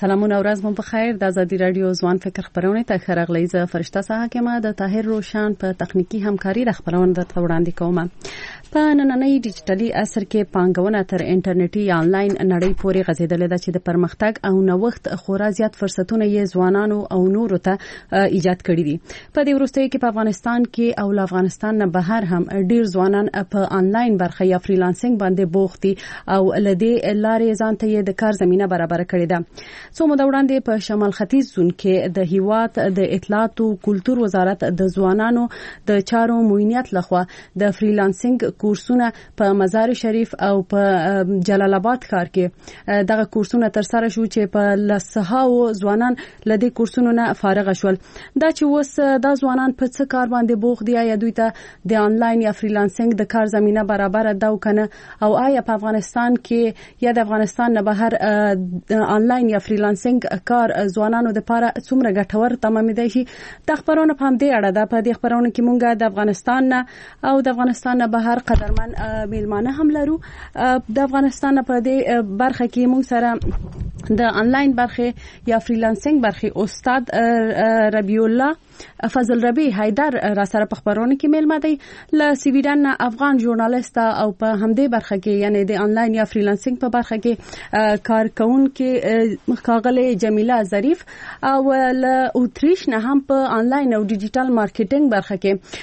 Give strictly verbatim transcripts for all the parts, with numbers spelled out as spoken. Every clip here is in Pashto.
سلامونه ورځ مو بخیر. د ازادي رادیو ځوان فکر خبرونه ته خرغلی ز فرشته حاکمه د طاهر روشان په تخنیکی همکاري د خبرونه د وړاندې کوم. په نننۍ ډیجیټلي عصر کې پانګونه تر انټرنیټي آنلاین نړۍ پورې غځیدلې ده چې د پرمختګ او نوښت خورا زیات فرصتونه یې ځوانانو او نورو ته ایجاد کړي دي. په دې وروستیو کې په افغانستان کې او افغانستان نه بهر هم ډیر ځوانان په آنلاین برخه یا فریلانسینګ باندې بوخت دي او لدې لارې ځان ته د کار زمينه برابر کړې ده. څو موده وړاندې په شمال ختیځ زون کې د هیواد د اطلاعات او کلتور وزارت د ځوانانو د چارو معاونیت لخوا د فریلانسینګ کورسونه په مزار شریف او په جلال آباد ښار کې دغه کورسونه تر سره شو چې په لسهاو ځوانان لدې کورسونو نه فارغ شول. دا چې وس دا ځوانان په څه کار باندې بوخت دي، یا دوی ته د آنلاین یا فریلانسینګ د کار زمينه برابر ده او کنه، او آیا په افغانستان کې یا د افغانستان نه بهر آنلاین یا فریلانسینګ کار ځوانانو لپاره څومره ګټور تمامېدای شي؟ د خبرونو په همدې اړه ده. په دې خبرونو کې مونږ د افغانستان نه او د افغانستان نه بهر قدرمن میلمانه هم لرو. د افغانستان په دې برخه کې مونږ سره د آنلاین برخه یا فریلانسینګ برخه استاد ربیع الله فضل ربی حیدر را سره په خبرونه کې میلمه دی. له سویډن افغان ژورنالیست او په همدې برخه کې یعنی د آنلاین یا فریلانسینګ په برخه کې کارکونکو ښاغلي جمیله ظریف او له اوتریش نه هم په آنلاین او ډیجیټل مارکیټینګ برخه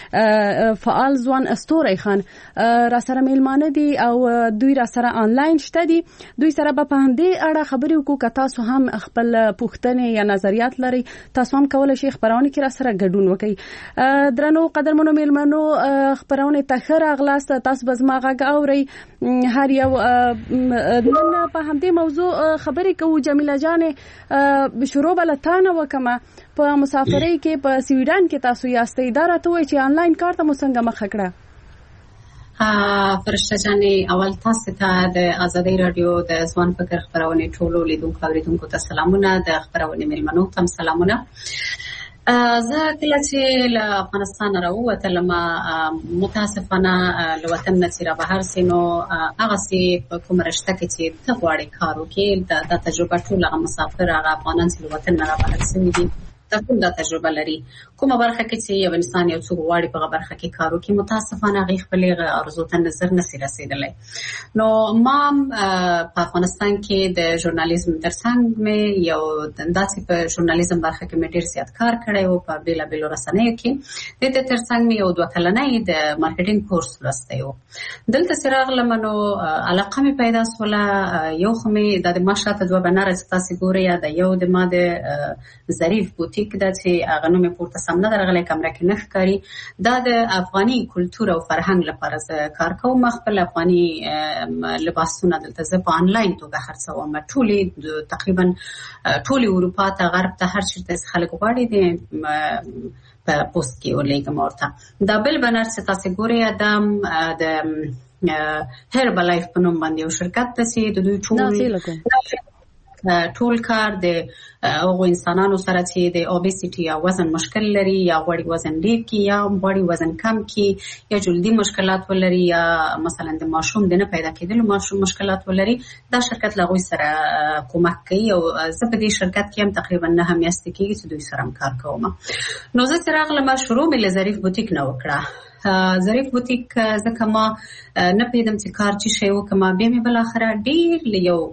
کې فعال ځوان استوري خان را سره میلمانه دي او دوی را سره آنلاین شته دي. دوی سره په همدې اړه خبرې وکړو. که تاسو هم خپل پوښتنې یا نظریات لري، تاسو هم کولای شئ خبرونه کې را سره ګډون وکړئ. درنو قدرمنو میلمنو، خبرونه ته ښه راغلاست. تاسو به زما غږ اورئ. هر یو نن په همدې موضوع خبرې کوو. جمیله جانې، شروع بل تانه وکما په مسافرۍ کې په سویډن کې تاسو یاستئ. دا راته وایي چې آنلاین کار ته مو څنګه مخه کړه؟ فرشته جانې، اول تاسو ته د ازادي رادیو د ځوان فکر خبرونه ټولو لیدونکو اوریدونکو ته سلامونه. د خبرونه میلمنو ته سلامونه. زه کله چې له افغانستان راووتلم، متاسفانه له وطن نه چې را بهر سي، نو هغه سي په کوم رشته کې چې ته غواړې کار وکړې، د تجربه ټول هغه مسافر هغه افغانان چې له وطن نه را بهر سوي دي دا ټول دا تجربه لري. کومه برخه کې چې یو انسان یو څوک غواړي په هغه برخه کې کار وکړي، متاسفانه هغې خپلې ارزو ته نظر نسي رسېدلی. نو ما په افغانستان کې د ژورنالیزم ترڅنګ مې یو داسې په ژورنالیزم برخه کې مې ډېر زیات کار کړی و په بېلابېلو رسنیو کې. د دې ترڅنګ مې یو دوه کلنی د مارکیټینګ کورس لوستی و. دلته چې راغلم نو علاقه مې پیدا شوله. یو خو مې دا د ما شاته دوه بنره چې تاسې ګورئ، یا د یو د ما د ظریف بوتیک دا چې هغه نوم یې پورته سم نه درغلی، کمره کې نه ښکاري. دا د افغاني کلتور او فرهنګ لپاره زه کار کوم. خپل افغاني لباسونه دلته زه په آنلاین توګه خرڅوم. ټولې تقریبا ټولې اروپا ته، غرب ته، هر چېرته چې خلک غواړي د په پوسټ کې ورلیږم ورته. دا بل بنر چې تاسې ګورئ، دا د هربا لایف په نوم باندې یو شرکت ده چې د دوی ټول ټول کار د هغو انسانانو سره چې د اوبیسیټي یا وزن مشکل لري، یا غواړي وزن ډېر کړي، یا غواړي وزن کم کړي، یا جلدي مشکلات ولري، یا مثلا د ماشوم د نه پیدا کېدلو ماشوم مشکلات ولري. دا شرکت له هغوی سره کومک کوي او زه په دې شرکت کې هم تقریبا نهه میاشتې کېږي چې دوی سره هم کار کوم. نو زه چې راغلم شروع مې له ظریف بوتیک نه وکړه. ظریف بوتیک ځکه ما نه پوهېدم چې کار چې شی وکړم. بیا مې بالاخره ډېر له یو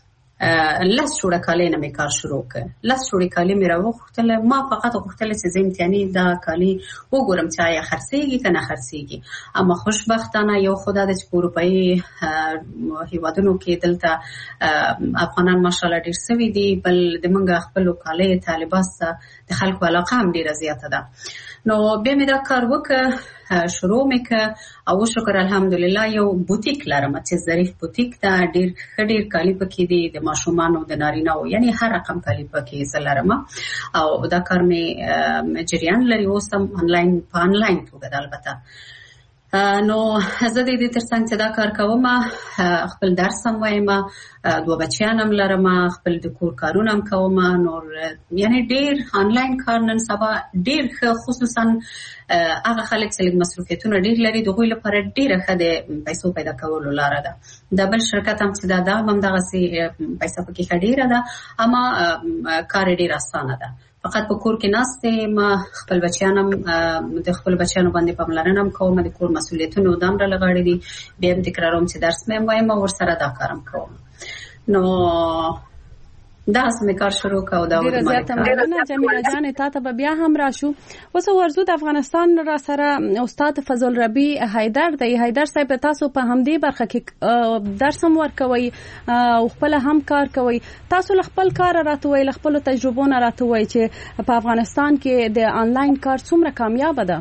لس جوړه کالي نه مې کار شروع کړ. لس جوړې کالي مې راوغوښتل. ما فقط غوښتل چې زه امتحاني دا کالي وګورم چې آیا خرڅېږي که نه خرڅېږي. اما خوشبختانه یو خو دا ده چې په اروپایي هېوادونو کې دلته افغانان ماشاءالله ډېر سوي دي، بل د موږ خپلو کالیو ته لباس ته د خلکو علاقه هم ډېره زیاته ده. نو بیا مې دا کار وکړ، شروع مې کړ او شکر الحمدلله یو بوتیک لرم چې ظریف بوتیک ده. ډېر ښه ډېر کالي پکې دي، د ماشومانو د نارینه‌و، یعنی هر رقم کالي پکې زه لرم. او دا کار مې جریان لري اوس هم آنلاین په آنلاین توګه ده. البته نو زه د دې ترڅنګ چې دا کار کوم خپل درس هم وایم دوه بچیان هم لرم خپل د کور کارونه هم کوم نور یعنی ډیر آنلاین کار نن سبا ډیر خصوصا هغه خلک چې لږ مصروفیتونه ډیر لري دغه لپاره ډیره ښه د پیسو پیدا کولو لاره ده د بل شرکت هم چې دا دا هم دغه سي پیسې پکې ډیره ده اما کار ډیر اسانه ده فقط په کور کې ناستې ما خپل بچیانم د خپل بچیانو باندې پاملرنه هم کوم د کور مسؤلیتونو دام را لغړې دي بیا هم تکراروم چې درس مې وایم او ورسره دا کارم کوم نو دا سمې کار شروع کاو دا ډیره زیاته مننه جمیله جان ته ته بیا هم راشو اوس ورزو د افغانستان را سره استاد فضل ربی حیدر دی حیدر صاحب تاسو په همدې برخه کې درس هم ورکوي او خپل هم کار کوي تاسو خپل کار راتوي خپل تجربو نه راتوي چې په افغانستان کې د آنلاین کار څومره کامیاب ده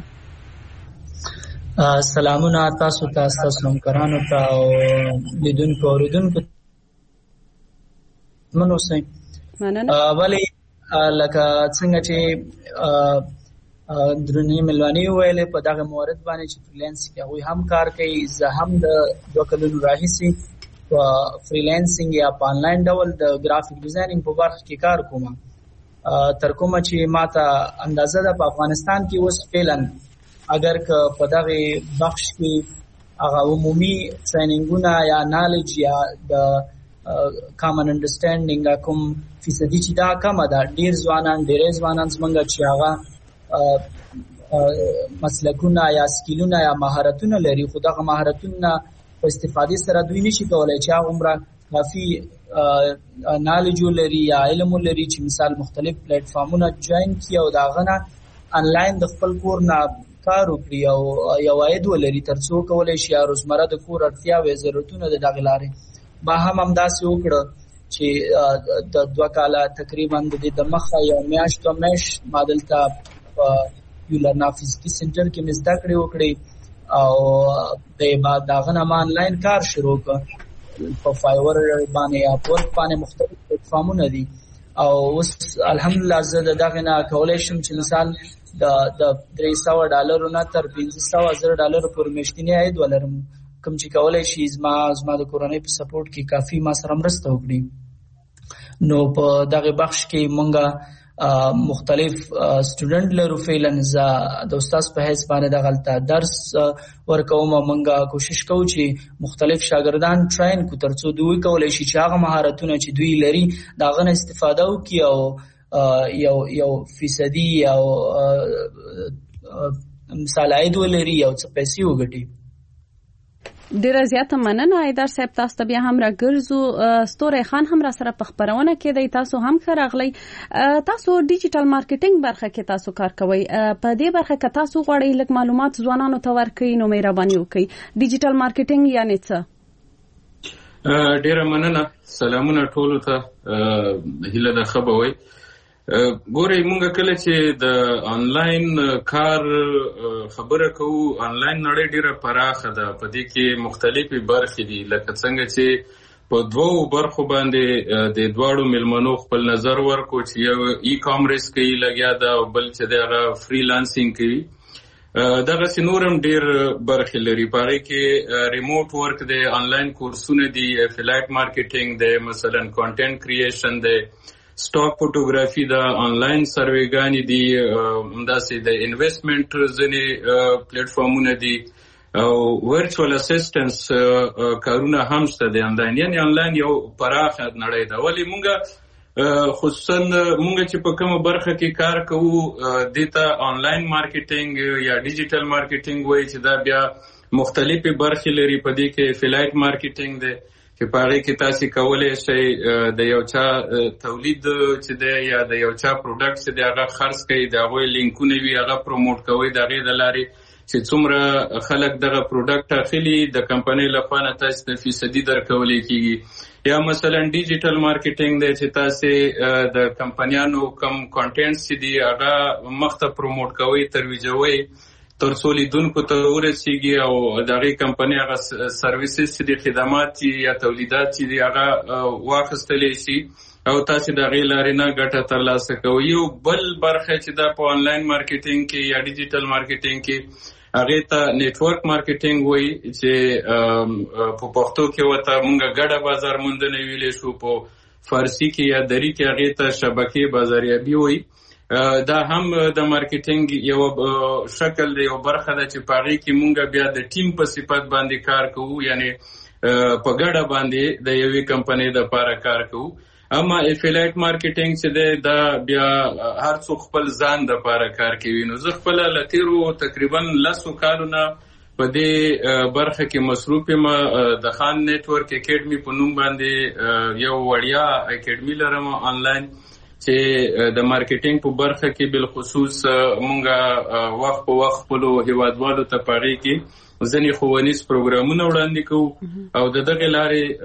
سلامونه تاسو ته تاسو همکارانو ته او لیدونکو اوریدونکو منو سي مننه ولی لکه څنګه چې درنې ملواني ویلې په دغه مورد باندې چې فریلانس کې هغه هم کار کوي زه هم د دوه کلونو راهیسي په فریلانسینګ یا په آنلاین ډول د ګرافیک ډیزاینینګ په برخه کې کار کوم تر کومه چې ماته اندازه ده په افغانستان کې اوس فعلا اگر که په دغه بخش کې هغه عمومي ټریننګونه یا نالج یا د کامن انډرستانډینګ کوم فیصدي چې دا کم ده ډیر ځوانان ډیر ځوانان څنګه چې هغه مسلکونه یا سکیلونه یا مهارتونه لري خو دغه مهارتونه په استفادې سره دوی نشي کولای چې هغه عمره کافي نالج لري یا علم لري چې مثال مختلف پلیټ فارمونه جوائن کړي او دا غنه آنلاین د خپل کور نه کار وکړي او یو عاید ولري ترڅو کولای شي روزمره د کور اړتیاوې ضرورتونه د دغه لارې با هم همداسې وکړه چې د دوه کاله تقریبا د مخه یو میاشت او میاشت ما دلته په یو لرنا فزیکي سنټر کې مزدا کړې وکړې او د بعد داغه نه آنلاین کار شروع کړ په فایور باندې یا په باندې مختلف پلیټ فارمونه دي او اوس الحمدلله زه دغه نه کولای شم چې مثال د د درې سوه ډالرو نه تر پنځه سوه زره ډالر پورې میاشتنی عاید ولرم کوم چې کولای شي زما زما د کورنۍ په سپورټ کې کافي ما سره مرسته وکړي نو په دغه بخش کې مونږه مختلف سټوډنټ لرو فعلن ز د استاد په حیث باندې د غلطه درس ورکوم مونږه کوشش کوو چې مختلف شاګردان ټرین کو ترڅو دوی کولای شي چې هغه مهارتونه چې دوی لري دا غن استفاده وکړي او یو یو فیصدي او مثال عاید ولري او څه پیسې وګټي ډیره زیاته مننه حیدر صاحب تاسو ته بیا هم راګرځو ستوري خان هم را سره په خبرونه کې دی تاسو هم خراغلی تاسو ډیجیټل مارکیټینګ برخه کې تاسو کار کوئ په دې برخه کې تاسو غواړئ لږ معلومات ځوانانو ته ورکړئ نو مهرباني وکړئ ډیجیټل مارکیټینګ یعنی څه ډیره مننه سلامونه ټولو ته هیله ده خبروي ګورئ مونږ کله چې د آنلاین کار خبره کوو آنلاین نړۍ ډیره پراخه ده په دې کې مختلفې برخې دي لکه څنګه چې په دوو برخو باندې د دواړو ملمنو خپل نظر ورکو چې یو ای کامرس کوي لګیا ده او بل چې دغه فریلانسینګ کوي دغه سينورم ډیر برخې لري پاره کې ریموټ ورک دی آنلاین کورسونه دي افیلیټ مارکیټینګ دی مثلا کانټینټ کریشن دی سټاک فوټوګرافي دا آنلاین سرویګانی دي همداسې د انویسټمنټ ځنې پلیټ فارمونه دي او ورچوال اسسټنس کارونه هم شته دي آنلاین یعنی آنلاین یو پراخه نړۍ ده ولی مونږه خصوصا مونږ چې په کومه برخه کې کار کوو دیتا آنلاین مارکیټینګ یا ډیجیټل مارکیټینګ وایي چې دا بیا مختلفې برخې لري په دې کې افیلیټ مارکیټینګ دی چې په هغه کې تاسو کولای شئ د یو چا تولید چې دی یا د یو چا پروډکټ چې دی هغه خرڅ کړئ د هغه لینکونه وي هغه پروموټ کوئ د هغه د لارې چې څومره خلک دغه پروډکټ اخلي د کمپنۍ لخوا نه تاسو د فیصدي درکولای کیږي یا مثلا ډیجیټل مارکیټینګ دی چې تاسو د کمپنیانو کم کانټینټ چې دی هغه مخته پروموټ کوئ ترویجوي تر څو لیدونکو ته ورسیږي او دغه کمپنۍ هغه سرویسز چې د خدمات یا تولیدات چې دی هغه واخیستلی شي او تاسو د غیر لارې نه ګټه ترلاسه کوئ یو بل برخه چې دا په آنلاین مارکیټینګ کې یا ډیجیټل مارکیټینګ کې هغه ته نیټورک مارکیټینګ وایي چې په پښتو کې وته مونږه ګډه بازار موندنه ویلې شو، په فارسی کې یا دری کې هغه ته شبکې بازاریابي وایي. دا هم د مارکیټینګ یو شکل دی، یو برخه ده چې پاغي کې مونږ بیا د ټیم په صفت باندې کار کوو، یعنی په ګډه باندې د یوې کمپنۍ د لپاره کار کوو. اما افیلیټ مارکیټینګ چې دی دا بیا هر څوک خپل ځان د لپاره کار کوي. نو زه خپل لتیرو تقریبا لسو کالونه په دې برخه کې مصروف یم. د خان نیټورک اکیډمي په نوم باندې یو وړیا اکیډمي لرم آنلاین چې د مارکیټینګ په برخه کې بالخصوص مونږه وخت په وخت خپلو هیوادوالو ته پاغي کې ځینې ښوونیز پروګرامونه وړاندې کوو او د دغې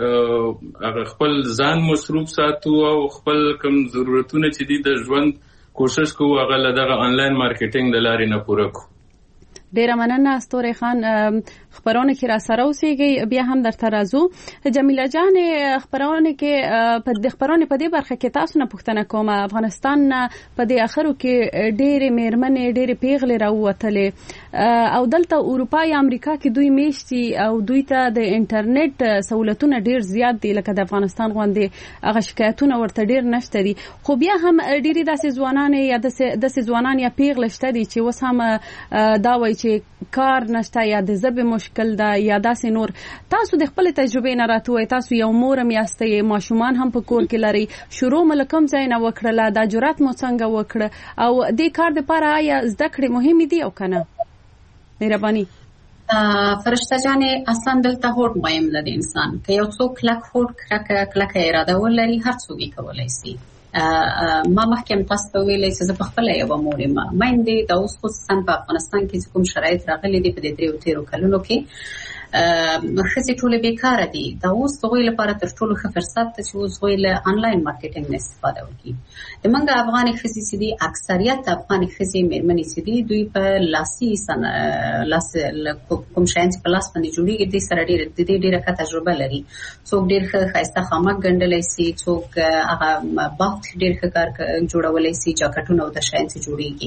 لارې خپل ځان مصروف ساتو او خپل کوم ضرورتونه چې دي د ژوند کوشش کوو هغه له دغه آنلاین مارکیټینګ د لارې نه پوره کوو. ډیره مننه ستوري خان، خبرونه کې را سره اوسېږي، بیا هم درته راځو. جمیله جان، خبرونه کې په د خبرونه په دې برخه کې تاسو نه پوښتنه کوم. افغانستان په دې اخرو کې ډېرې میرمنې ډېرې پیغلې راووتلې او دلته اروپا یا امریکا کې دوی میشتي او دوی ته د انټرنیټ سہولتونه ډېر زیات دي، لکه د افغانستان غوندې هغه شکایتونه ورته ډېر نشته دي. خو بیا هم ډېری داسې ځوانان یا داسې ځوانان یا پیغلې شته دي چې اوس هم دا وایي چې کار نشته یا د ژبې مشکل ده یا داسې نور. تاسو د خپل تجربې نه راته، تاسو یو مور هم یاستئ، ماشومان هم په کور کې لري، شروع مله کوم ځای نه وکړله، دا جرأت مو څنګه وکړه او دې کار دپاره آیا زده کړې مهمې دي او که نه؟ مهرباني. فرشته جانې اصلا دلته هوډ مهم ده د انسان. که یو څوک کلک هوډ کلکه اراده ولري هر څوک یې کولی شي. ما مخکې تاسو ته ویلې چې زه په خپل یو مور یم. مېندې د اوس خصوصا په افغانستان کې چې کوم شرایط راغلي دي په دې دریو تیرو کلونو کې ښځې ټولې بیکاره دي. د اوس هغوی لپاره تر ټولو ښه فرصت ده چې اوس هغوی له انلاین مارکیټینګ نه استفاده وکړي. د موږ افغاني ښځې چې دي، اکثریت افغاني ښځې مېرمنې چې دي، دوی په لاسي لاس کوم شیان چې په لاس باندې جوړېږي دې سره ډېره د دې ډېره ښه تجربه لري. څوک ډېر ښه ښایسته خامک ګنډلی شي، څوک هغه بافت ډېر ښه کار جوړولی شي، جاکټونه او د شیان چې جوړېږي،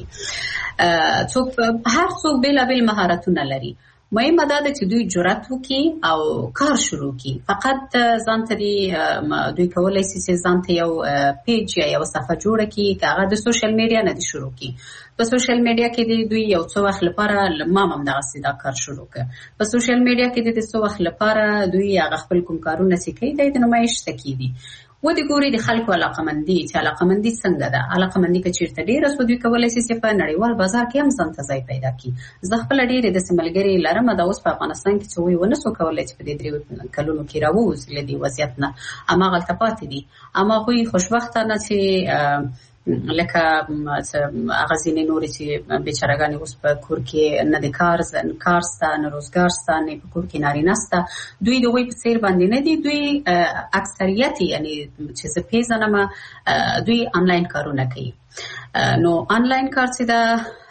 څوک هر څوک بېلابېل مهارتونه لري. مهمه دا ده چې دوی جرأت وکړي او کار شروع کړي. فقط ځان ته دوی کولی شي چې ځان ته یو پیج یا یو صفحه جوړه کړي، که هغه د سوشل میډیا نه دي شروع کړي. په سوشل میډیا کې دی دوی یو څو وخت لپاره ما هم دغسې دا کار شروع کړ. په سوشل میډیا کې د څو وخت لپاره دوی هغه خپل کوم کارونه چې کوي دی د نمایش ته کېدي. ودې ګوري د خلکو علاقمندي چې علاقمندي څنګه ده. علاقمندي که چېرته ډېره سو دوی کولی شي چې په نړیوال بازار کې هم ځان ته ځای پیدا کړي. زه خپله ډېرې داسې ملګرې لرم د اوس په افغانستان کې چې هغوی ونه سو کولی چې په دې دریو کلونو کې راووځي له دې وضعیت نه، هماغلته پاتې دي. اما هغوی خوشبختانه چې لکه هغه ځینې نورې چې بیچارهګانې اوس په کور کې نه د کار کار سته، نه روزګار سته، نه په کور کې نارینه سته، دوی د هغوی په څېر باندې نه دي. دوی اکثریت یعنې چې زه پېژنم دوی آنلاین کارونه کوي. نو آنلاین کار چې ده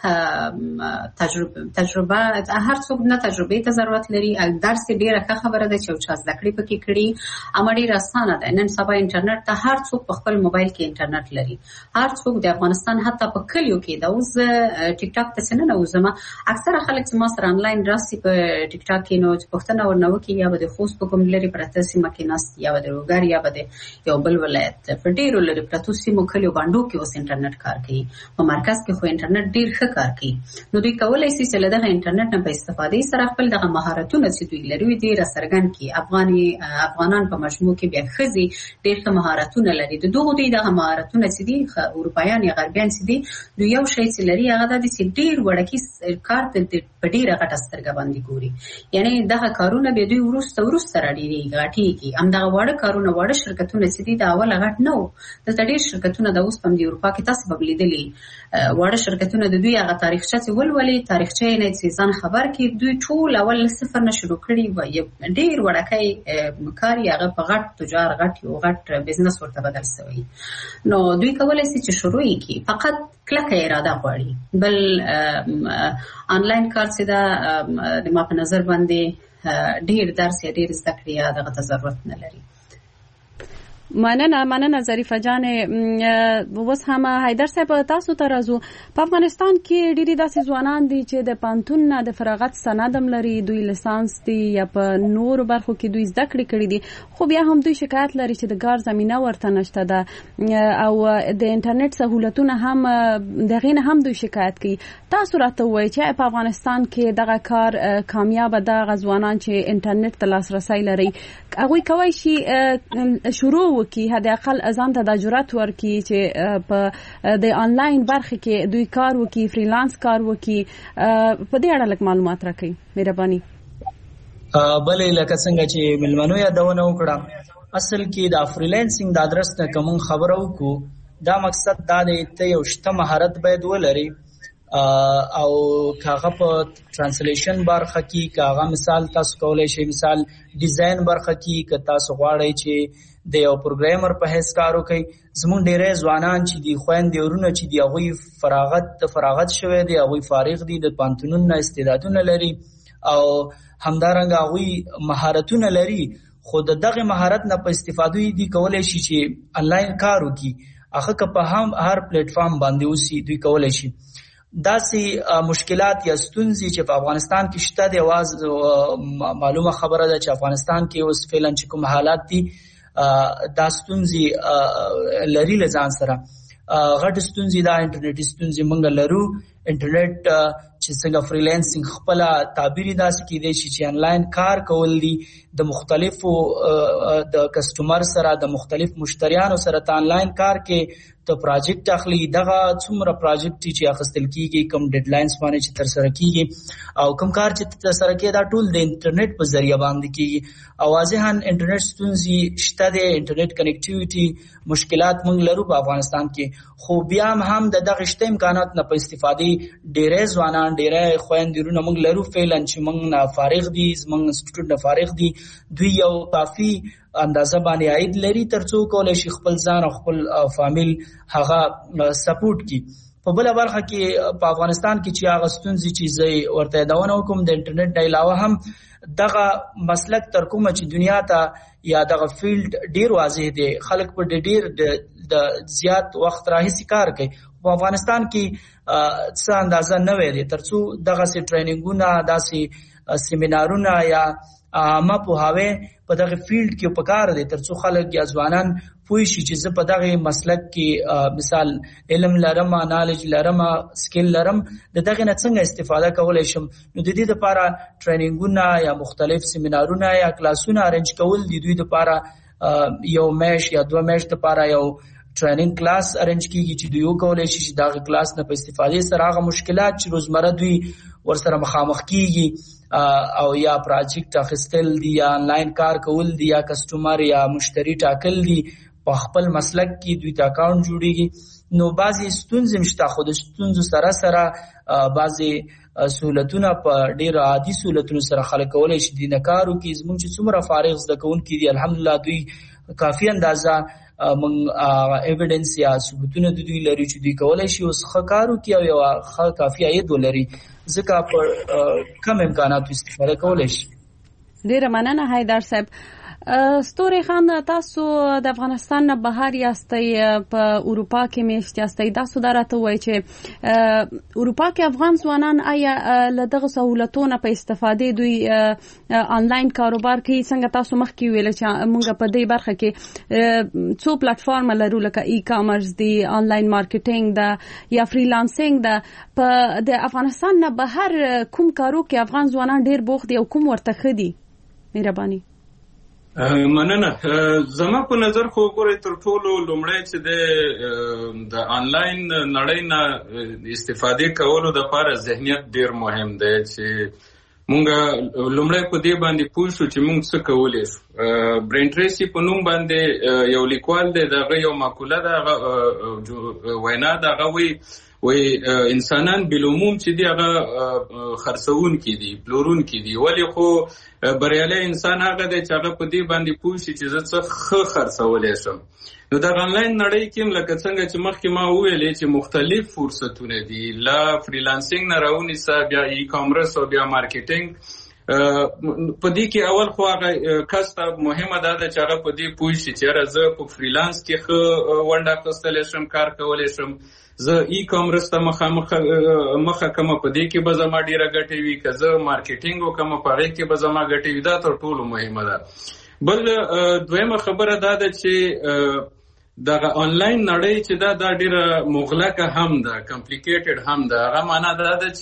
تجربه تجربه هر څوک نه تجربه ته ضرورت لري. درس ډیره ښه خبره ده چې یو چا زده کړې پکې کړي، اما ډیره اسانه ده. نن سبا انټرنیټ ته هر څوک په خپل موبایل کې انټرنیټ لري. هر څوک د افغانستان حتی په کلیو کې د اوس ټیک ټاک ته څنګه نه وزم اکثره خلک چې ما سره آنلاین راسي په ټیک ټاک کې نو پښتنه ورنو کې یا به د خوست په کوم لري پرته سیمه کې ناست یا به د روګر یا به د یو بل ولایت په ډیرو لري پرته سیمو کلیو باندې کې اوس انټرنیټ کار کوي. په مرکز کې خو انټرنیټ ډیر ښه کار کوي. نو دوی کولای شي چې له دغه انټرنیټ نه په استفادې سره خپل دغه مهارتونه چې دوی لري دي را څرګند کړي. افغاني افغانان په مجموع کې بیا ښځې ډېر ښه مهارتونه لري. د دغو دوی دغه مهارتونه چې دي اروپایان یا غربیان چې دي دوی یو شی چې لري هغه دا دي چې ډېر وړکي کار ته په ډېره غټه سترګه باندې ګوري. یعنې دغه کارونه بیا دوی وروسته وروسته راډېرېږي غټېږي. همدغه واړه کارونه واړه شرکتونه چې دي د اوله غټ نه وو. دلته ډېر شرکتونه د اوس په همدې اروپا کې تاسو به لیدلي واړه شرکتونه د دوی هغه تاریخچه چې ولولي تاریخچه یې نه چې ځان خبر کړي دوی ټول اول له صفر نه شروع کړي وي. ډېر وړکی کار یې هغه په غټ تجار غټ یو غټ بزنس ورته بدل شوی. نو دوی کولی شي چې شروع یې کړي، فقط کلکه اراده غواړي. بل آنلاین کار چې دا د ما په نظر باندې ډېر درس یا ډېر زده کړې یا دغه ته ضرورت نه لري. مننه مننه ظریفه جان. اوس هم حیدر صاحب تاسو ته راځو. په افغانستان کې ډېری داسې ځوانان دي چې د پانتون نه د فراغت سند هم لري، دوی لیسانس دي یا په نورو برخو کې دوی زده کړې کړي دي، خو بیا هم دوی شکایت لري چې د کار زمینه ورته نشته ده او د انټرنیټ سهولتونه هم دغې نه هم دوی شکایت کوي. تاسو راته ووایئ چې په افغانستان کې دغه کار کامیاب ده، هغه ځوانان چې انټرنیټ ته لاسرسی لري هغوی کولی شي شروع کی حد اقل ازان ته د جرأت ورکی چې په د آنلاین برخه کې دوی کار وکي، فریلانس کار وکي. په دې اړه لږ معلومات راکړئ مهرباني. بلې لکه څنګه چې ملمنو یادونه وکړه، اصل کې د فریلانسینګ د ادرس نه کوم خبره وکړو، دا مقصد دا دی ته یو شته مهارت باید ولري او کاغه په ترانسلیشن برخه کې کاغه مثال تاسو کولای شئ، مثال ډیزاین برخه کې که تاسو غواړئ چې د یو پروګرامر په هیڅ کار وکړي. زموږ ډېری ځوانان چې دي خویندې ورونه چې دي هغوی فراغت فراغت شوی دي، هغوی فارغ دي، د پانتونونو نه استعدادونه لري او همدارنګه هغوی مهارتونه لري، خو د دغه مهارت نه په استفادې دي کولای شي چې انلاین کار وکړي. هغه که په هم هر پلیټ فارم باندې اوسي دوی کولای شي. داسې مشکلات یا ستونزې چې په افغانستان کې شته دي، واز معلومه خبره ده چې افغانستان کې اوس فعلا چې کوم حالات دي دا ستونزې لري له ځان سره. غټ ستونزې دا انټرنیټي ستونزې موږ لرو. انټرنیټ چې څنګه فریلانسینګ خپل تعبیر داسې کېدای شي چې انلاین کار کول دي، د مختلفو د کسټمر سره د مختلف مشتریانو سره ته انلاین کار کې ته پروجیکټ اخلي، دغه څومره پروجیکټ چې اخیستل کیږي، کوم ډیډلاینز باندې چې تر سره کیږي او کوم کار چې تر سره کیږي دا ټول د انټرنیټ په ذریعہ باندې کیږي. او واضحاً انټرنیټ ستونزې شته دي، انټرنیټ کنیکټیویټي مشکلات موږ لرو په افغانستان کې، خو بیا هم د دغه شته امکانات نه په استفادې ډېری ځوانان ډېری خویندې ورونه موږ لرو فعلا چې موږ نه فارغ دي، زموږ انسټیټیوټ نه فارغ دي، دوی یو کافي اندازه باندې عاید لري ترڅو کولای شي خپل ځان او خپل فامیل هغه سپورټ کی. په بل برخه کې په افغانستان کې چې هغه ستونزې چې زه ورته یادونه وکم د انټرنیټ نه علاوه هم دغه مسلک تر کومه چې دنیا ته یا دغه فیلډ ډیر واضح دی، خلک په ډیر د زیات وخت راهیسې کار کوي. په افغانستان کې څه اندازه نه وي دي ترڅو دغه سي ټریننګونه، داسې سیمینارونه یا عامه پوهاوی په دغه فیلډ کې په کار دي ترڅو خلک یا ځوانان پوه شي چې زه په دغه مسلک کې مثال علم لرم، نالج لرم، سکیل لرم، د دغه نه څنګه استفاده کولای شم. نو د دې لپاره ټریننګونه یا مختلف سیمینارونه یا کلاسونه ارنج کول دي. دوی لپاره یو میش یا دوه میش لپاره یو ټریننګ کلاس ارنج کیږي چې دوی وکولای شي چې دغه کلاس نه په استفادې سره هغه مشکلات چې روزمره دوی ورسره مخامخ کیږي او یا پروجیکټ اخیستل دي یا انلاین کار کول دي یا کسټمر یا مشتری ټاکل دي په خپل مسلک کې دوی ته اکاونټ جوړیږي. نو بعضی ستونزې مشته، خو د ستونزو سره سره بعضی سہولتونه په ډیر عادي سہولتونو سره خلک کولای شي د نکارو کې. زموږ چې څومره فارغ زده کوونکي دي الحمدلله دوی کافي اندازه من ایویډنس یا ثبوتونه د دوی لري چې دوی کولای شي اوس ښه کار وکړي او یو ښه کافي عاید ولري، ځکه په کم امکاناتو استفاده کولای شي. ډیره مننه حیدر صاحب. ستوري خان، تاسو د افغانستان نه بهر یاستئ، په اروپا کې میشت یاستئ، تاسو دا راته وایئ چې اروپا کې افغان ځوانان آیا له دغه سهولتونو په استفادې دوی آنلاین کاروبار کوي؟ څنګه تاسو مخکې ویل چې موږ په دې برخه کې څو پلیټ فارم لرو لکه ای کامرس دی، آنلاین مارکیټینګ ده یا فریلانسینګ ده، په د افغانستان نه بهر کوم کارو کې افغان ځوانان ډیر بوخت دي او کوم ورته ښه دي؟ مهرباني. مننه. زما په نظر خو ګورئ تر ټولو لومړی چې د آنلاین نړۍ نه استفاده کولو دپاره ذهنیت ډیر مهم دی چې مونږ لومړی په دې باندې پوه شو چې مونږ څه کولی شو. برین ټریسي په نوم باندې یو لیکوال دی، د هغه یو مقوله ده، هغه وینا ده، هغه وایي وی انسانان بالعموم چې دی هغه خرڅونکي دي، پلورونکي دي، ولې خو بریالی انسان هغه دی چې هغه په دې باندې پوه شي چې زه څه ښه خرڅولی شم. نو د آنلاین نړۍ کې هم لکه څنګه چې مخکې ما وویلې چې مختلف فرصتونه دي، له فریلانسینګ نه راونیسه بیا ای کامرس او بیا مارکیټینګ په دې کې اول خو هغه کس ته مهمه ده چې هغه په دې پوه شي چې زه په فریلانس کې ښه ونډه اخیستلی شم، کار کولی شم، زه ای کامرس ته مخه مخه کوم، په دې کې به زما ډیره ګټه وي، که زه مارکیټینګ وکړم په هغې کې به زما ګټه وي. دا تر ټولو مهمه ده. بل دویمه خبره دا ده چې دغه آنلاین نړۍ چې دا دا ډیره مغلقه هم ده، کمپلیکیټډ هم ده. هغه معنا دا ده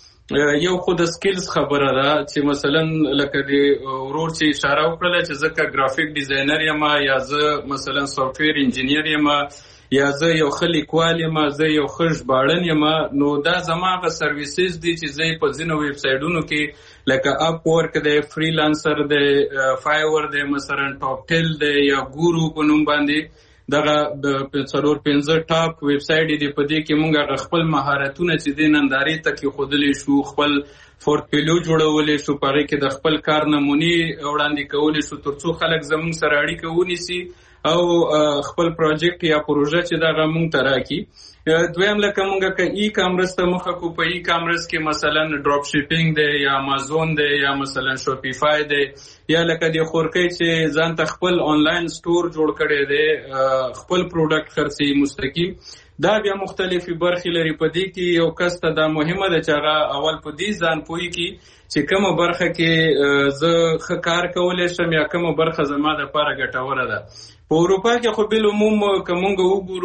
چې یو خو د سکیلز خبره ده چې مثلا لکه د ورور چې اشاره وکړله چې زه که ګرافیک ډیزاینر یم یا زه مثلا سافټویر انجینیر یم یا زه یو ښه لیکوال یم، زه یو ښه ژباړن یم، نو دا زما هغه سرویسز دي چې زه په ځینو ویب سایټونو کې لکه اپ ورک دی، فریلانسر دی، فایور دی، مثلا ټاپ ټیل دی یا ګورو په نوم باندې دغه د څلور پنځه ټاپ ویب سایټ دي. په دې کې موږ خپل مهارتونه چې د نندارې ته کېښودلی شو، خپل پورټفولیو جوړولی شو، په هغې کې د خپل کار نمونې وړاندې کولی شو تر څو خلک زموږ سره اړیکه ونیسي او خپل پروژیکټ یا پروژه چې دغه موږ ته راکړي. دویم لکه موږ که ای کامرس ته مخه کو، په ای کامرس کې مثلا ډراپ شیپینګ دی یا امازون دی یا مثلا شوپیفای دی یا لکه د خورکۍ چې ځان ته خپل آنلاین سټور جوړ کړی دی، خپل پروډکټ خرڅي مستقیم. دا بیا مختلفې برخې لري. په دې کې یو کس ته دا مهمه ده چې هغه اول په دې ځان پوهی کړي چې کومه برخه کې زه ښه کار کولی شم یا کومه برخه زما دپاره ګټوره ده. په اروپا کې خو بالعموم که موږ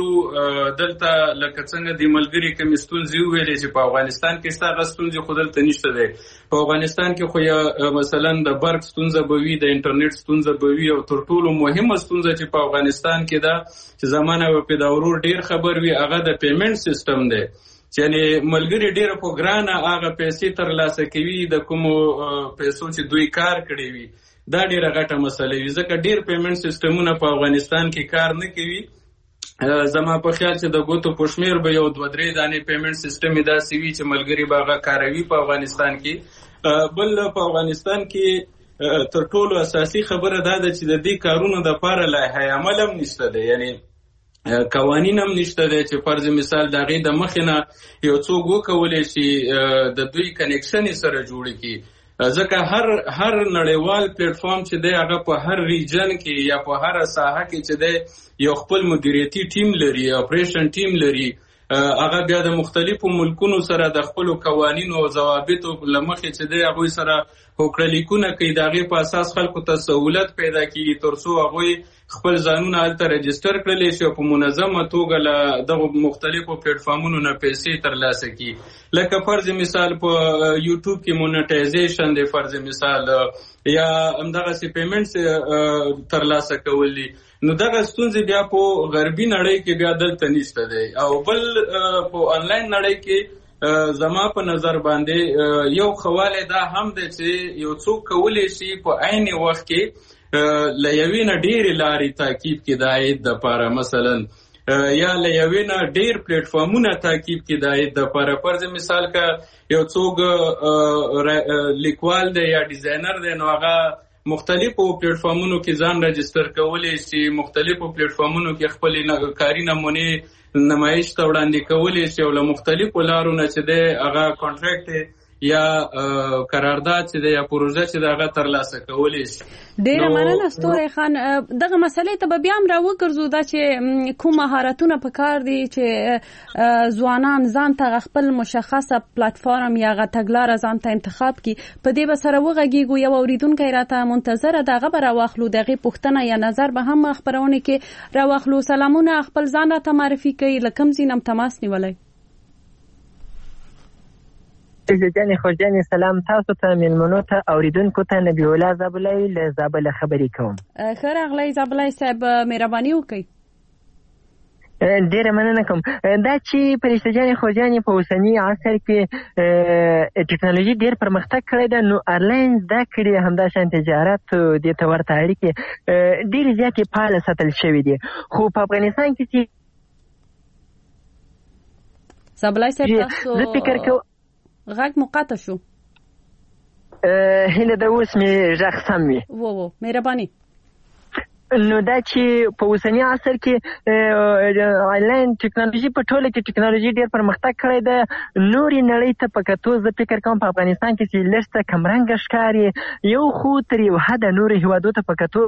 وګورو دلته لکه څنګه د ملګري کومې ستونزې وویلې چې په افغانستان کې شته، هغه ستونزې خو دلته نشته دی. په افغانستان کې خو یا مثلا د برق ستونزه به وي، د انټرنیټ ستونزه به وي، او تر ټولو مهمه ستونزه چې په افغانستان کې ده چې زمانه به پې د ورور ډېر خبر وي، هغه د پیمنټ سیسټم دی. یعنې ملګري ډېره په ګرانه هغه پیسې ترلاسه کوي د کومو پیسو چې دوی کار کړی وي. دا ډیره غټه مسله وي ځکه ډیر پیمنټ سیستمونه په افغانستان کې کار نه کوي. زما په خیال چې د ګوتو په شمیر به یو دوه درې دانې پیمنټ سیستم داسې وي چې ملګري به هغه کاروي په افغانستان کې. بل په افغانستان کې تر ټولو اساسي خبره دا ده چې د دې کارونو دپاره لایحه عمل هم نشته دی، یعنې قوانین هم نشته دی چې فرض مثال د هغې د مخې نه یو څوک وکولی شي د دوی کنیکشن یې سره جوړ کړي. ځکه هر هر نړیوال پلیټفارم چې دی هغه په هر ریجن کې یا په هر ساحه کې چې دی یو خپل مدیریتي ټیم لري، اپریشن ټیم لري. هغه بیا د مختلفو ملکونو سره د خپلو قوانینو او ضوابطو له مخې چې دی هغوی سره هوکړلیکونه کوي، د هغې په اساس خلکو ته سهولت پیدا کېږي تر څو هغوی خپل ځانونه هلته رجسټر کړلی شي او په منظمه توګه له دغو مختلفو پلیټفارمونو نه پیسې ترلاسه کړي. لکه فرض مثال په یوټیوب کې مونټایزیشن دی، فرض مثال یا همدغسې پیمنټس ترلاسه کول دي. نو دغه ستونزې بیا په غربي نړۍ کې بیا دلته نشته دی. او بل په آنلاین نړۍ کې زما په نظر باندې یو خواله دا هم دی چې یو څوک کولی شي په عین وخت کې له یوې نه ډېرې لارې تعقیب کړي د عاید دپاره، مثلا یا له یوې نه ډېر پلیټفارمونه تعقیب کړي د عاید دپاره. فرض مثال که یو څوک لیکوال دی یا ډیزاینر دی نو هغه مختلفو پلیټفارمونو کې ځان رجسټر کولی شي، مختلفو پلیټفارمونو کې خپلې کاري نمونې نمایش ته وړاندې کولی شي او له مختلفو لارو نه چې دی هغه کانټریکټ یا قرارداد چې دی یا پروژه چې دی هغه ترلاسه کولی شي. ډېره مننه ستوری خان. دغه مسلې ته به بیا هم راوګرځو دا چې کوم مهارتونه په کار دي چې ځوانان ځان ته خپل مشخصه پلاتفارم یا هغه تګلاره ځان ته انتخاب کړي. په دې به سره وغږیږو. یو اورېدونکی راته منتظره ده، هغه به راواخلو، د هغې پوښتنه یا نظر به هم خپرونې کې راواخلو. سلامونه، خپل ځان راته معرفي کوي، له کوم ځای نه تماس نیولی؟ جانې خوشجانې سلام تاسو ته، میلمنو ته، اوریدونکو ته. نبی الله زابلی له زابله خبرې کوم. ښه راغلی زابلی صاحب، مهرباني وکړئ. ډېره مننه کوم. دا چې فرشته جانې خوشجانې په اوسني عصر کې ټکنالوژي ډېر پرمختګ کړی ده، نو آنلاین زده کړې همداشان تجارت دې ته ورته اړیکې ډېرې زیاتې فعاله ساتل شوي دي. خو په افغانستان کې چې زابلی صاحب تاسو زه فکر کوم غږ مقطع شو. هیله ده اوس مې غږ سم وي. و و مهرباني. نو دا چې په اوسني عصر کې آنلاین ټیکنالوژي په ټوله کې ټیکنالوژي ډېر پرمختګ کړی ده. نورې نړۍ ته په کتو زه فکر کوم په افغانستان کې چې لږ څه کمرنګه ښکاري، یو خو تر یو حده نورو هېوادو ته په کتو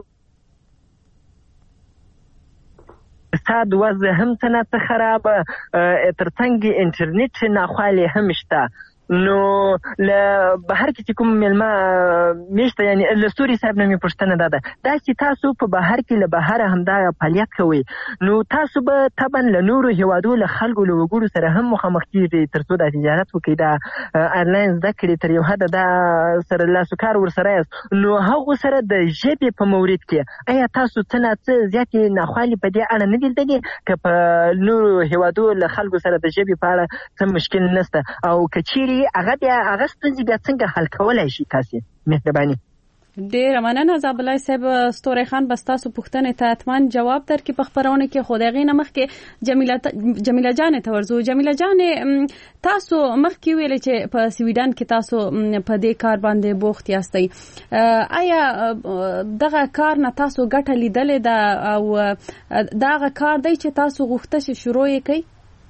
اقتصاد وضع هم څه نه څه خرابه، تر څنګ انټرنیټ ناخوالې هم شته. نو له بهر کې چې کوم مېلمه میشته، یعنې له ستوري صاحب نه مې پوښتنه دا ده، دا چې تاسو په بهر کې له بهره همدا فعالیت کوئ، نو تاسو به طبعا له نورو هېوادو له خلکو له وګړو سره هم مخامخ کېږئ تر څو دا تجارت وکړئ، دا آنلاین زده کړې تر یو حده دا سره لاسو کار ورسره یاست. نو هغو سره د ژبې په مورد کې آیا تاسو څه نه څه زیاتې ناخوالې په دې اړه نه دي لیدلې که په نورو هېوادو له خلکو سره د ژبې په اړه څه مشکل نشته، او که چیرې هغه بیا هغه ستونزې بیا څنګه حل کولی شي تاسې؟ مهرباني. ډېره مننه زابلای صاحب. ستوري خان به ستاسو پوښتنې ته حتما جواب درکړي په خپرونه کې، خو د هغې نه مخکې جمیله جمیله جانې ته ورځو. جمیله جانې، تاسو مخکې ویلې چې په سویډن کې تاسو په دې کار باندې بوخت یاستئ، آیا دغه کار نه تاسو ګټه لیدلې ده او دغه کار دی چې تاسو غوښته چې شروع یې کړئ؟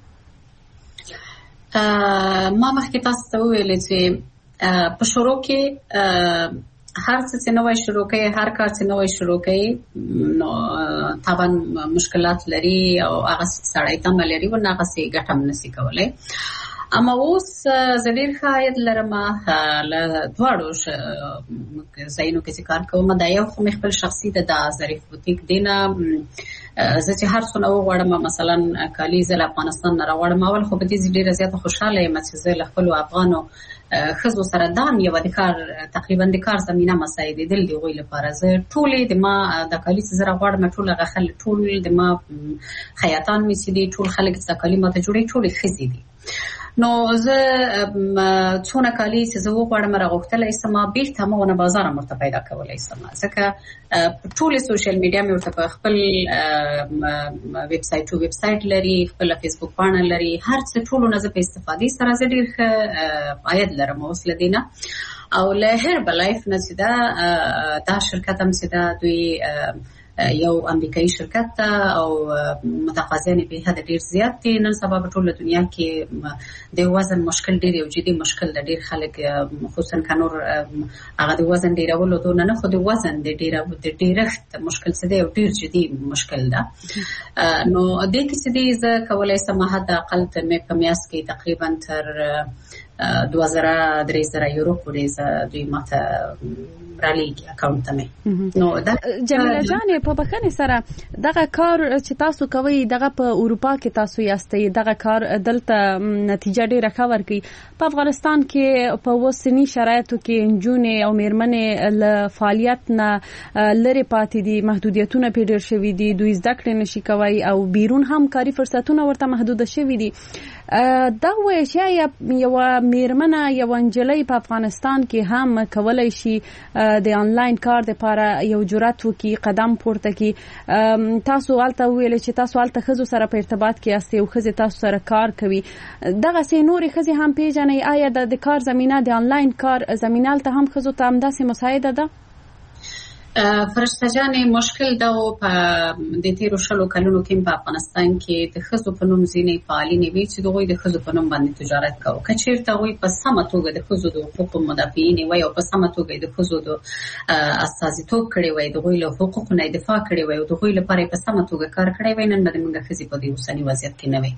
ما مخکې تاسو ته وویلې چې په شروع کې هر څه چې نوی شروع کوي، هر کار چې نوی شروع کوي، نو طبعا مشکلات لري او هغه سړی تمه لري ورنه هغسې ګټه هم نشي کولی. اما اوس زه ډېر ښه عاید لرم له دواړو ځایونو کې چې کار کوم. دا یو خو مې خپل شخصي ده، دا ظریف بوتیک دی نه زه چې هر څونه وغواړم مثلا کالي زه له افغانستان نه راوړم. اول خو په دې ډېره زیاته خوشحاله یم چې زه له خپلو افغانو ښځو سره دا هم یوه د کار تقریبا د کار زمینه مساعدېدل د هغوی لپاره. زه ټولې د ما د کالي چې زه راغواړم ټول هغه خلک، ټول د ما خیاطان مې چې دي، ټول خلک چې دا کالي ماته جوړوي ټولې ښځې دي. نو زه څونه کالي چې زه وغواړم راغوښتلی سم، بېرته همغونه بازار هم ورته پیدا کولی سم، ځکه ټولې سوشل میډیا مې ورته په خپل ویب سایټ ویب سایټ لري، خپله فیسبوک پاڼه لري، هر څه ټولو نه زه په استفادې سره زه ډېر ښه عاید لرم اوس له دې نه. او له هربا لایف نه چې دا دا شرکت هم چې دا دوی یو امریکایي شرکت ده او متقاضیان یې په حد ډېر زیات دي. نن سبا په ټوله دنیا کې د وزن مشکل ډېر یو جدي مشکل ده. ډېر خلک خصوصا که نور هغه د وزن ډېرولو دونه نه، خو د وزن د ډېرښت مشکل څه دی یو ډېر جدي مشکل ده. نو دې کې چې دی زه کولی سم حداقل په میاشت کې تقریبا تر دوه زره درې زره یورو پورې دوی ماته رالیږي اکاونټ ته مې. نو جمیله جانې، په بخښنې سره دغه کار چې تاسو کوئ دغه په اروپا کې تاسو یاستئ، دغه کار دلته نتیجه ډېره ښه ورکوي. په افغانستان کې په اوسني شرایطو کې نجونې او مېرمنې له فعالیت نه لرې پاتې دي، محدودیتونه پرې ډېر شوي دي، دوی زده کړې نشي کوی او بیرون هم کاري فرصتونه ورته محدوده شوي دي. دا وایي چې یوه مېرمنه یوه نجلۍ په افغانستان کې هم کولی شي د آنلاین کار دپاره یو جرأت وکړي، قدم پورته کړي. تاسو هلته وویلې چې تاسو هلته ښځو سره په ارتباط کې یاستئ او ښځې تاسو سره کار کوي. دغسې نورې ښځې هم پیژنئ؟ آیا د کار زمینه د آنلاین کار زمینه هلته هم ښځو ته همداسې مساعده ده؟ فرشته جانې، مشکل دا و په د تېرو شلو کلونو کې په افغانستان کې د ښځو په نوم ځینې فعالینې وي چې د هغوی د ښځو په نوم باندې تجارت کوو. که چېرته هغوی په سمه توګه د ښځو د حقوقو مدافعینې وی او په سمه توګه د ښځو د استازیتوب کړی وی، د هغوی له حقوقو نه دفاع کړې وی او د هغوی لپاره یې په سمه توګه کار کړی وی، نن به زموږ ښځې په دې اوسني وضعیت کې نه وي.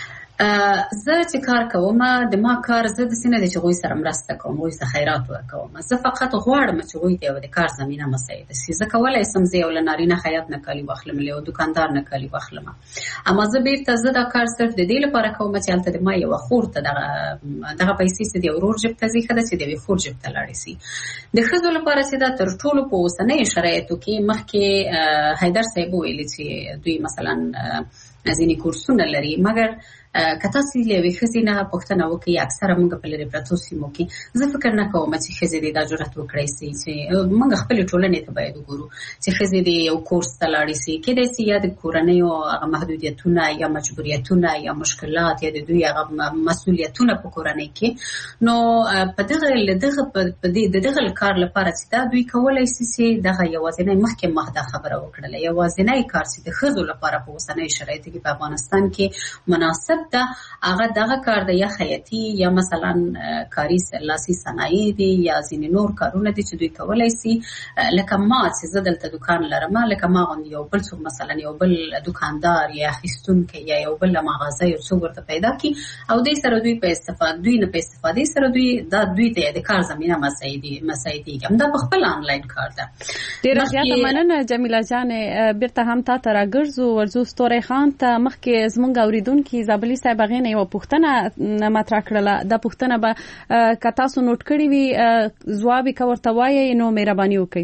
زه چې کار کوم د ما کار زه داسې نه دی چې هغوی سره مرسته کوم، هغوی ته خیرات ورکوم. زه فقط غواړم چې هغوی ته د کار زمینه مساعده شي. زه کولی سم زه یو له نارینه خیاط نه کالي واخلم، له یو دوکاندار نه کالي واخلم، اما زه بیرته زه دا کار صرف د دې لپاره کوم چې هلته د ما یوه خور ته دغه دغه پیسې چې د یو ورور جیب ته ځي ښه ده چې د یوې خور جیب ته لاړې شي. د ښځو لپاره چې دا تر ټولو په اوسنیو شرایطو کې مخکې حیدر صاحب ویلي چې دوی مثلا ځینې کورسونه لري، مګر کته سي لوي خزینه پښتنه وکي اکثره موږ په لري پروتو سیمو کې زه فکر نه کوم چې خزینه د جرأت وکړي سي چې موږ خپل ټولنې ته باید وګورو چې خزینه یو کورس تلاړي سي کې د سي یا د کورنۍ او هغه محدودیتونه یا مجبوریتونه یا مشکلات یا د دوی هغه مسؤلیتونه په کورنۍ کې نو په دغه دغه په دغه کار لپاره چې دا دوی کولای شي چې دغه یوازینی مخکې مهده خبره وکړه یوازینی کار چې د خزو لپاره په اوسنۍ شرایطو کې په افغانستان کې مناسب ده هغه دغه کار د یا خیاطي یا مثلا کاری لاسي صنایع دي یا ځینې نور کارونه دي چې دوی کولای شي لکه ما چې زه دلته دکان لرم لکه ما غوندې یو بل څوک مثلا یو بل دکاندار یا اخیستونکی یا یو بل مغازه یو څوک ورته پیدا کړي او دوی سره دوی په استفاده دوی نه په استفادې سره دوی دا دوی ته د کار زمينه مساعدي مساعدي هم دا په خپل آنلاین کار ده. ډیره زیاته مننه جمیله جان بیرته هم تا ته راګرځو ورزو ستوري خان ته مخکې زمونږ اوریدونکو زابلی صاحب غینه یو پوښتنه مطرح کړله د پوښتنه به که تاسو نوٹ کړی وي ځواب یې ورته وایي نو مهرباني وکړئ.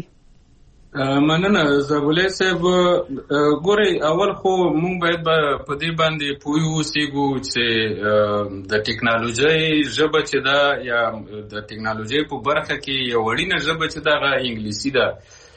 مننه زابلی صاحب ګورئ اول خو مونږ باید په دې باندې پوه اوسېږو چې د ټکنالوژۍ ژبه چې ده یا د ټکنالوژۍ په برخه کې یو وړینه ژبه چې ده هغه انګلیسي ده.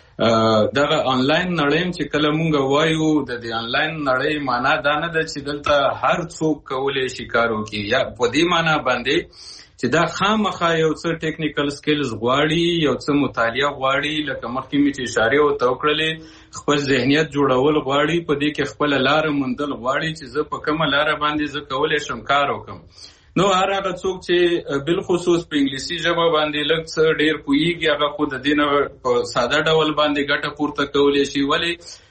دغه آنلاین نړۍ چې کله مونږ وایو د دې آنلاین نړۍ معنا دا نه ده چې دلته هر څوک کولی شي کار وکړي یا په دې معنا باندې چې دا خامخا یو څه ټیکنیکل سکلز غواړي یو څه مطالعه غواړي لکه مخکې مې چې اشاره ورته وکړلې خپل ذهنیت جوړول غواړي په دې کې خپل لاره موندل غواړي چې زه په کومه لاره باندې زه کولی شم کار وکړم. نو هر هغه څوک چې بالخصوص په انګلیسي ژبه باندې لږ څه ډېر پوهیږي هغه خو د دې نه په ساده ډول باندې ګټه پورته کولی شي. ولې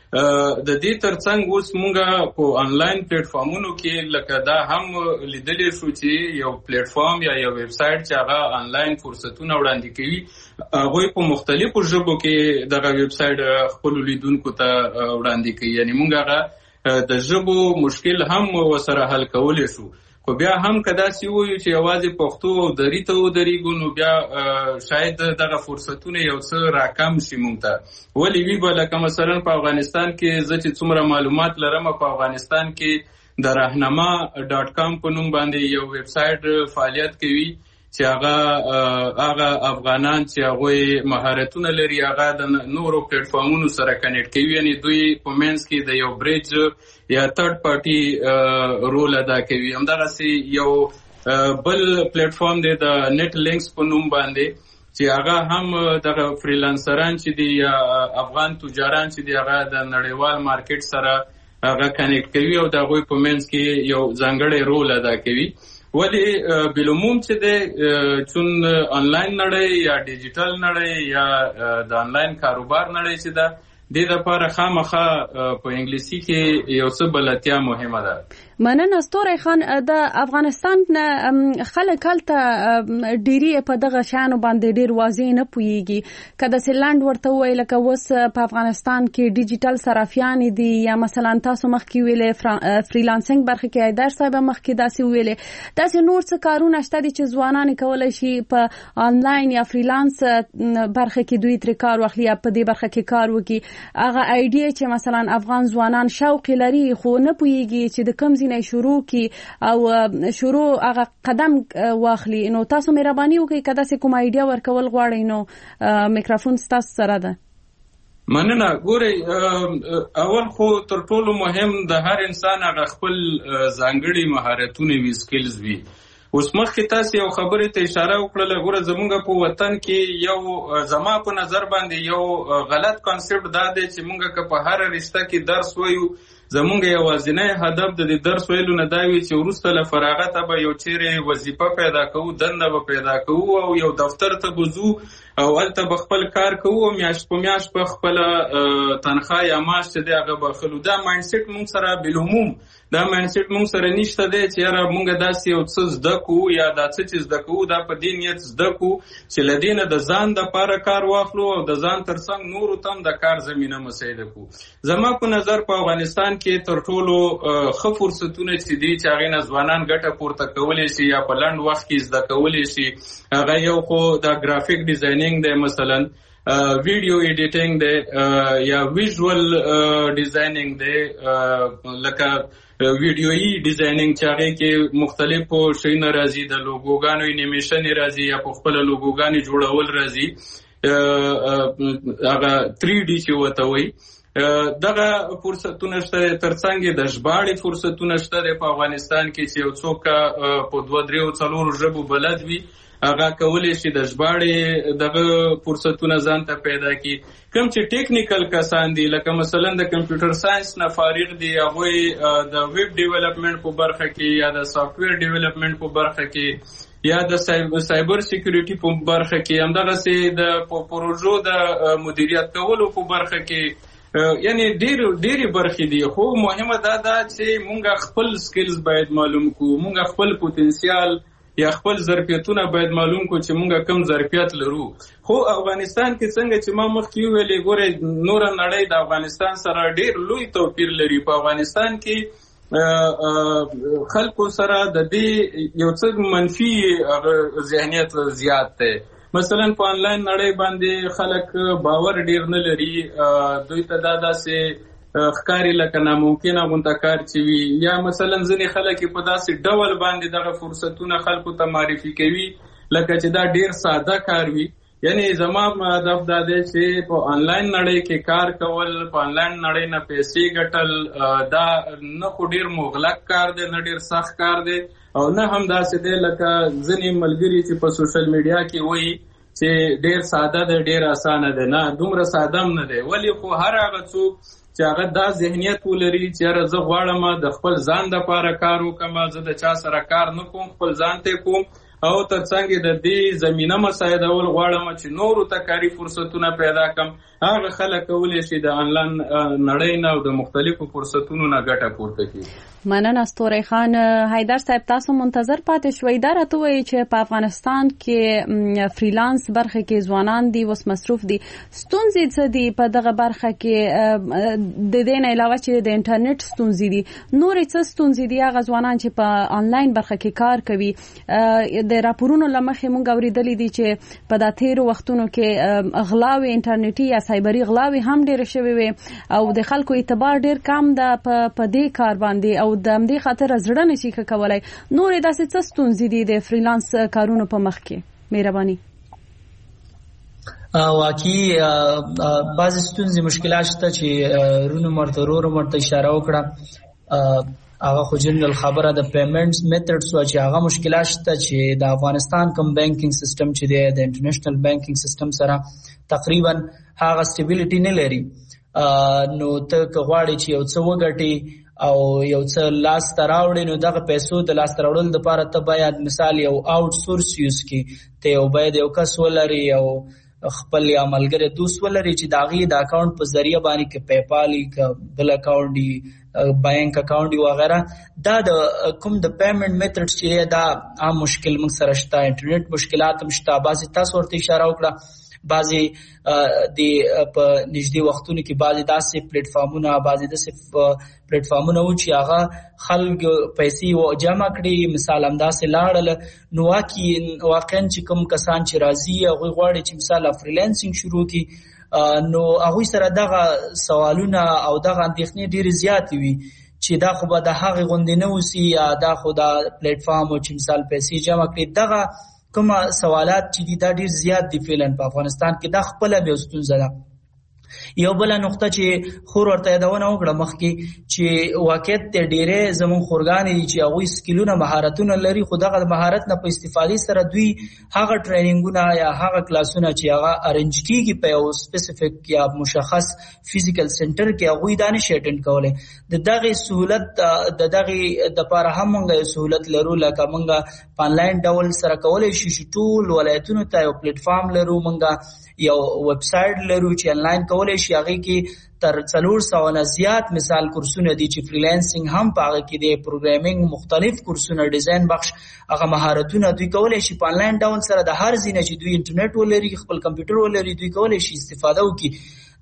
د دې ترڅنګ اوس مونږ په آنلاین پلیټ فارمونو کې لکه دا هم لیدلې شو چې یو پلیټ فارم یا یو ویب سایټ چې هغه آنلاین فرصتونه وړاندې کوي هغوی په مختلفو ژبو کې دغه ویب سایټ خپلو لیدونکو ته وړاندې کوي. یعنې مونږ هغه د ژبو مشکل هم ورسره حل کولی شو. خو بیا هم که داسې ووایو چې یوازې پښتو او دري ته ودرېږو نو بیا شاید دغه فرصتونه یو څه راکم شي مونږ ته. ولې وي به لکه مثلا په افغانستان کې زه چې څومره معلومات لرم په افغانستان کې د راهنما ډاټ کام په نوم باندې یو ویب سایټ فعالیت کوي چې هغه هغه افغانان چې هغوی مهارتونه لري هغه د نورو پلیټ فارمونو سره کنیکټ کوي. یعنې دوی په منځ کې د یو بریج یا تھرد پارټي رول ادا کوي. همدغسې یو بل پلیټ فارم دی د نیټ لینکس په نوم باندې چې هغه هم دغه فریلانسران چې دي یا افغان تجاران چې دي هغه د نړیوال مارکیټ سره هغه کنیکټ کوي او د هغوی په منځ کې یو ځانګړی رول ادا کوي. ولی بالعموم چې دی چون آنلاین نړۍ یا ډیجیټل نړۍ یا د آنلاین کاروبار نړۍ چې ده دې دپاره خامخا په انګلیسي کې یو څه بلدتیا مهمه ده. مننه ستوري خان د افغانستان خلک هلته ډېری په دغه شیانو باندې ډېر واضح نه پوهیږي. که داسې لنډ ورته ووایي لکه اوس په افغانستان کې ډیجیټل صرافیانې دي یا مثلا تاسو مخکې ویلې فریلانسینګ برخه کې ایدر صاحب مخکې داسې ویلې داسې نور څه کارونه شته دي چې ځوانان کولی شي په آنلاین یا فریلانس برخه کې دوی ترې کار واخلي یا په دې برخه کې کار وکړي. هغه ایډیا چې مثلا افغان ځوانان شوق لري خو نه پوهیږي چې د کوم نه شروع کی او شروع هغه قدم واخلي نو تاسو مهرباني وکړئ که داسې کوم ایډیا ورکول غواړئ نو میکروفون ستاسو سره ده. مننه. ګورئ اول خو تر ټولو مهم د هر انسان هغه خپل ځانګړي مهارتونه وي سکلز وي. اوس مخکې تاسو یو خبرې ته اشاره وکړله ګوره زمونږ په وطن کې یو زما په نظر باندې یو غلط کانسپټ دا دی چې مونږ که په هره رشته کې درس وایو زمونږ یوازینی هدف د دې درس ویلو نه دا وي چې وروسته له فراغته به یو چیرې وظیفه پیدا کوو دنده به پیدا کوو او یو دفتر ته به ځو او هلته به خپل کار کوو او میاشت په میاشت به خپله تنخواه یا معاش چې دی هغه به اخلو. دا مایندسیټ مونږ سره بالعموم دا مایندسیټ مونږ سره نشته دی چې یاره مونږ داسې یو څه زده کوو یا دا څه چې زده کوو دا په دې نیت زده کوو چې له دې نه د ځان دپاره کار واخلو او د ځان تر څنګ نورو ته هم د کار زمینه مساعده کوو. زما په نظر په افغانستان کې تر ټولو ښه فرصتونه چې دي چې هغې نه ځوانان ګټه پورته کولی شي یا په لنډ وخت کې زده کولی شي هغه یو خو د ګرافیک ډیزاینینګ دی مثلا ویډیو ایډیټینګ دی یا ویژوال ډیزاینینګ دی لکه ویډیویي ډیزاینینګ چې هغې کې مختلفو شیونه راځي د لوګوګانو انیمیشنې راځي یا په خپله لوګوګانې جوړول راځي هغه تھری ډي چې ورته وایي دغه فرصتونه شته ترڅنګ د ژباړې فرصتونه شته دی په افغانستان کې چې یو څوک په دوه دریو څلورو ژبو بلد وي هغه کولی شي د ژباړې دغه فرصتونه ځان ته پیدا کړي. کوم چې ټیکنیکل کسان دي لکه مثلا د کمپیوټر ساینس نه فارغ دي هغوی د ویب ډیولپمنټ په برخه کې یا د سافټویر ډیولپمنټ په برخه کې یا د سایبر سیکیورټي په برخه کې همدغسې د پروژو د مدیریت کولو په برخه کې یعنی ډېر ډېرې برخې دي. خو مهمه دا ده چې مونږ خپل سکلز باید معلوم کړو، مونږ خپل پوتنسیال یا خپل ظرفیتونه باید معلوم کو چې مونږ کم ظرفیت لرو. خو افغانستان کې څنګه چې ما مخکې وویلې ګورې نوره نړۍ د افغانستان سره ډېر لوی توپیر لري. په افغانستان کې خلکو سره د دې یو څه منفي ذهنیت زیات دی. مثلا په آنلاین نړۍ باندې خلک باور ډېر نه لري، دوی ته دا داسې ښکاري لکه ناممکنه غونته کار چې وي، یا مثلا ځینې خلک په داسې ډول باندې دغه فرصتونه خلکو ته معرفي کوي لکه چې دا ډېر ساده کار وي. یعنی زما هدف دا دی چې په آنلاین نړۍ کې کار کول، په آنلاین نړۍ نه پیسې ګټل، دا نه خو ډېر مغلق کار دی، نه ډېر سخت کار دی، او نه هم داسې دی لکه ځینې ملګري چې په سوشل میډیا کې وایي چې ډېر ساده دی، ډېر اسانه دی. نه، دومره ساده هم نه دی. ولې؟ خو هر هغه څوک چې هغه دا ذهنیت ولري چې یاره زه غواړم د خپل ځان دپاره کار وکړم، زه د چا سره کار نه کوم، خپل ځان ته کوم، او ترڅنګ د دې زمینه مساعدول غواړم چې نورو ته کاري فرصتونه پیدا کړم، هغه خلک کولی شي د آنلاین نړۍ نه او د مختلفو فرصتونو نه ګټه پورته کړي. مننه ستوري خان. حیدر صاحب تاسو منتظر پاتې شوئ. دا راته وایي چې په افغانستان کې فریلانس برخه کې ځوانان دي اوس مصروف دي، ستونزې څه دي په دغه برخه کې؟ د دې نه علاوه چې د انټرنیټ ستونزې دي، نورې څه ستونزې دي هغه ځوانان چې په آنلاین برخه کې کار کوي؟ د راپورونو له مخې مونږ اورېدلي دي چې په دا تېرو وختونو کې غلاوې انټرنیټي یا سایبري غلاوې هم ډېرې شوې وې او د خلکو اعتبار ډېر کم ده په دې کار باندې، او د همدې خاطر زړه نشي ښه کولی. نورې داسې څه ستونزې دي د فریلانس کارونو په مخ کې؟ مهرباني. واقعي بعضې ستونزې مشکلات شته چې رونو مرته رورو مرته اشاره وکړه. هغه خو جنرال خبره د پیمنټس میتھډز او چې هغه مشکلات شته چې د افغانستان کوم بانکینګ سیستم چې دی د انټرنیشنل بانکینګ سیستم سره تقریبا هغه سټیبیلیټي نه لري. نو ته که غواړې چې یو څه وګټې او یو څه لاس ته راوړې، نو دغه پیسو د لاس ته راوړلو دپاره ته باید مثال یو آوټ سورس یوز کړي، ته یو باید یو کس ولري، یو خپل یا ملګری دوست ولري چې د هغې د اکاونټ په ذریعه باندې که پیپال وي، که بل اکاونټ وي، بانک اکاونټ وي وغیره. دا د کوم د پیمنټ میتھډ چې دا عام مشکل موږ سره شته. انټرنیټ مشکلات هم شته. بعضې تاسو ورته اشاره وکړه، بعضې د په نږدې وختونو کې بعضې داسې پلیټفارمونه بعضې داسې پلیټفارمونه وو چې هغه خلک پیسې جمع کړي، مثال همداسې لاړل. نو واقعا چې کوم کسان چې راځي هغوی غواړي چې مثال فریلانسینګ شروع کړي، نو هغوی سره دغه سوالونه او دغه اندېښنې ډېرې زیاتې وي چې دا خو به د هغې غوندې نه اوسي، یا دا خو دا پلیټفارم چې مثال پیسې جمع کړي. دغه کومه سوالات چې دي دا ډېر زیات دي فعلا په افغانستان کې. دا خپله بیا ستونزه ده. یو بله نقطه چې خور ورته یادونه وکړه مخکې چې واقعیت ته ډېرې زموږ خورګانې دي چې هغوی سکلونه مهارتونه لري، خو دغه مهارت نه په استفادې سره دوی هغه ټریننګونه یا هغه کلاسونه چې هغه ارنج کېږي په یو سپیسیفیک یا مشخص فزیکل سنټر کې هغوی دا نشي اټینډ کولی. د دغې سهولت د دغې دپاره هم موږ یو سهولت لرو، لکه موږ په آنلاین ډول سره کولی شو چې ټول ولایتونو ته یو پلیټفارم لرو، موږ یو ویب سایټ لرو چې آنلاین کولی شي. هغې کې تر څلور سوه نه زیات مثال کورسونه دي چې فریلانسینګ هم په هغه کې دی، پروګرامینګ، مختلف کورسونه، ډیزاین بخش، هغه مهارتونه دوی کولی شي په آنلاین ډول سره د هر ځای نه چې دوی انټرنیټ ولري، خپل کمپیوټر ولري، دوی کولی شي استفاده وکړي.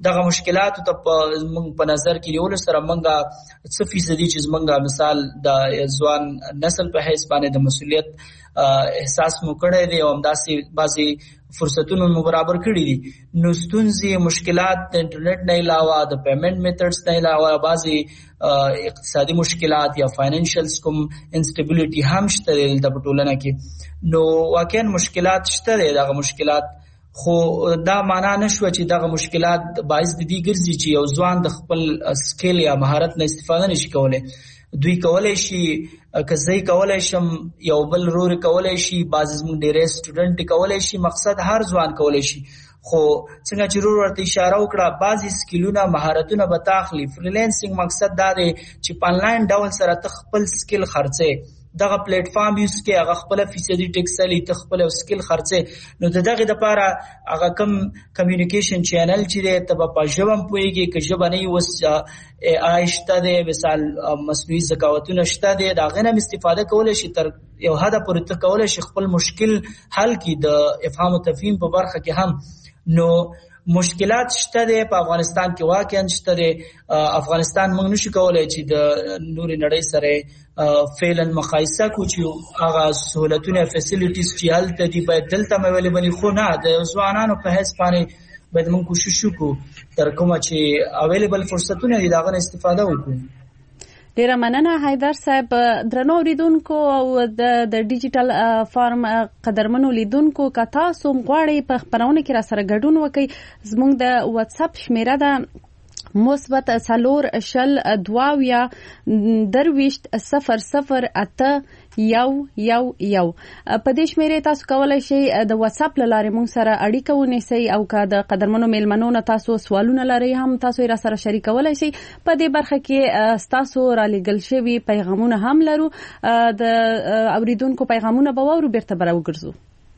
دغه مشکلات ته موږ په نظر کې نیول سره موږ څه فیصدي چې موږ مثال د ځوان نسل په حیث باندې د مسولیت احساس مو کړی دی او همداسې بعضي فرصتونو مو برابر کړي دي. نو ستونزې مشکلات د انټرنیټ نه علاوه د پیمنټ میتھډز نه علاوه بعضي اقتصادي مشکلات یا فاینانشلز کوم انسټیبیلیټي هم شته د ټولنه کې. نو واقعا مشکلات شته دغه مشکلات، خو دا معنا نشو چې دغه مشکلات باعث د دې ګرځي چې یو ځوان د خپل سکیل یا مهارت نه استفاده نشي کولای. دوی کولای شي که زه کولای شم یو بل رور کولای شي، بعض زموږ ډېر سټوډنټ کولای شي، مقصد هر ځوان کولای شي. خو څنګه چې رور ورته اشاره وکړه بعضی سکیلونه مهارتونه به تاخلي. فریلانسینګ مقصد دا دی چې په انلاین ډول سره ته خپل سکیل خرڅې، دغه پلیټ فارم یوز کې هغه خپل فیصدي ټیکس لري، ته خپل سکیل خرڅې. نو دغه د لپاره هغه کم کمیونیکیشن چینل چې دی ته په ژبه پوهیږي، که ژبه نه وي اوس آی شته دی، مثال مصنوعي ذکاوتونه شته دی، د هغې نه استفاده کولی شي تر یو حده پورې ته کولی شي خپل مشکل حل کړي د افهام و تفهیم په برخه کې هم. نو مشکلات شته دی په افغانستان کې، واقعا شته دی. افغانستان موږ نشو کولای چې د نورې نړۍ سره فعلا مقایسه کو چې هغه سہولتونه فیسیلیټیز چې هلته دي باید دلته هم اویلیبل وي، خو نه د ځوانانو په حیث باندې باید موږ کوشش وکړو تر کومه چې اویلیبل فرصتونه دي د هغه نه استفاده وکړو. ډیره مننه حیدر صاحب. درنو لیدونکو او د ډیجیټل فارم قدرمنو لیدونکو، که تاسو غواړئ په خپرونه کې را سره ګډون وکړئ، زموږ د واتس اپ شمیره ده مثبت څلور شل دوه اویا درویشت صفر صفر اته یو یو یو. په دې شمیرې تاسو کولی شئ د واتس اپ له لارې موږ سره اړیکه ونیسئ، او که د قدرمنو میلمنو نه تاسو سوالونه لرئ هم تاسو یې را سره شریکولی شئ. په دې برخه کې ستاسو رالیږل شوي پیغامونه هم لرو، د اوریدونکو پیغامونه به واورو، بیرته به راوګرځو.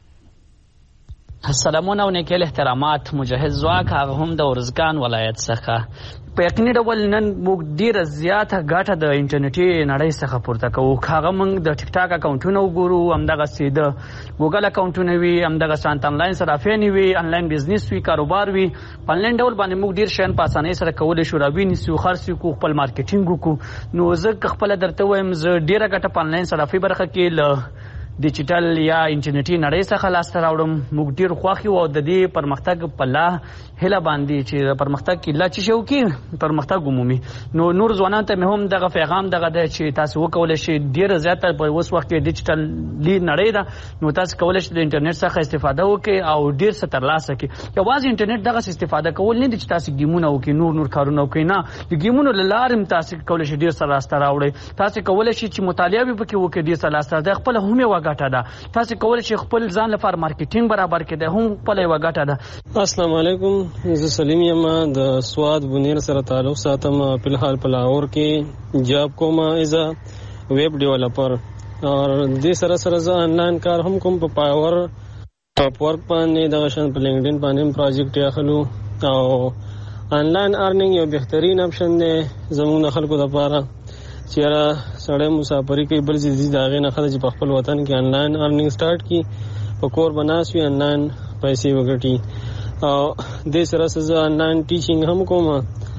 سلامونه او نیکیل احترامات. مجهز ځواک هغه هم د ارزګان ولایت څخه په یقیني ډول نن موږ ډیره زیاته ګټه د انټرنیټي نړۍ څخه پورته کوو. هغه موږ د ټیک ټاک اکاونټونه وګورو، همدغسې د ګوګل اکاونټونه وي، همدغسې انلاین صرافین وي، انلاین بزنس وي، کاروبار وي. په انلاین ډول باندې موږ ډیر شیان په اسانۍ سره کولی شو راوینیسو، خرڅ کړو، خپل مارکیټینګ وکړو. نو زه که خپله درته وایم زه ډیره ګټه په انلاین صرافي برخه کې له ډیجیټل یا انټرنیټي نړۍ څخه لاسته راوړم. موږ ډیر خوښ یو او د دې پرمختګ په لا هیله باندې چې پرمختګ کې لا چې شو کې پرمختګ عمومي. نو نور ځوانان ته مې هم دغه پیغام دغه دی چې تاسو وکولی شئ، ډیره زیاته په اوس وخت کې ډیجیټلي نړۍ ده، نو تاسو کولی شئ د انټرنیټ څخه استفاده وکړئ او ډیر څه ترلاسه کړئ. یوازې انټرنیټ دغسې استفاده کول نه دي چې تاسو ګیمونه وکړئ، نور نور کارونه وکړئ، نه، د ګیمونو له لارې هم تاسو کولی شئ ډیر څه لاسته راوړئ. تاسو کولی شئ چې مطالعه به پکې وکړئ، ډیر څه لاسته راوړئ، خپله هم یوه ګټه ده. تاسو کولی شئ خپل ځان لپاره مارکیټینګ برابر کړئ، هم خپله یوه ګټه ده. السلام علیکم، زه سلیم یم، د سواد بنیر سره تعلق ساتم. په الحال په لاهور کې جاب کوم ایز ا ویب ډیولپر، او د سره سره زه آنلاین کار هم کوم په پاور اپ ورک باندې، دغه شان په لینکډین باندې پروجیکټ اخلو. او آنلاین ارنینګ یو بهترین اپشن دی زموږ د خلکو لپاره چې را سړی مسافري کوي بل ځای د هغې نه ښه ده چې په خپل وطن کې آنلاین ارنینګ سټارټ کړي، په کور به ناست وي، آنلاین پیسې وګټي. او دې سره سره زه آنلاین ټیچینګ هم کوم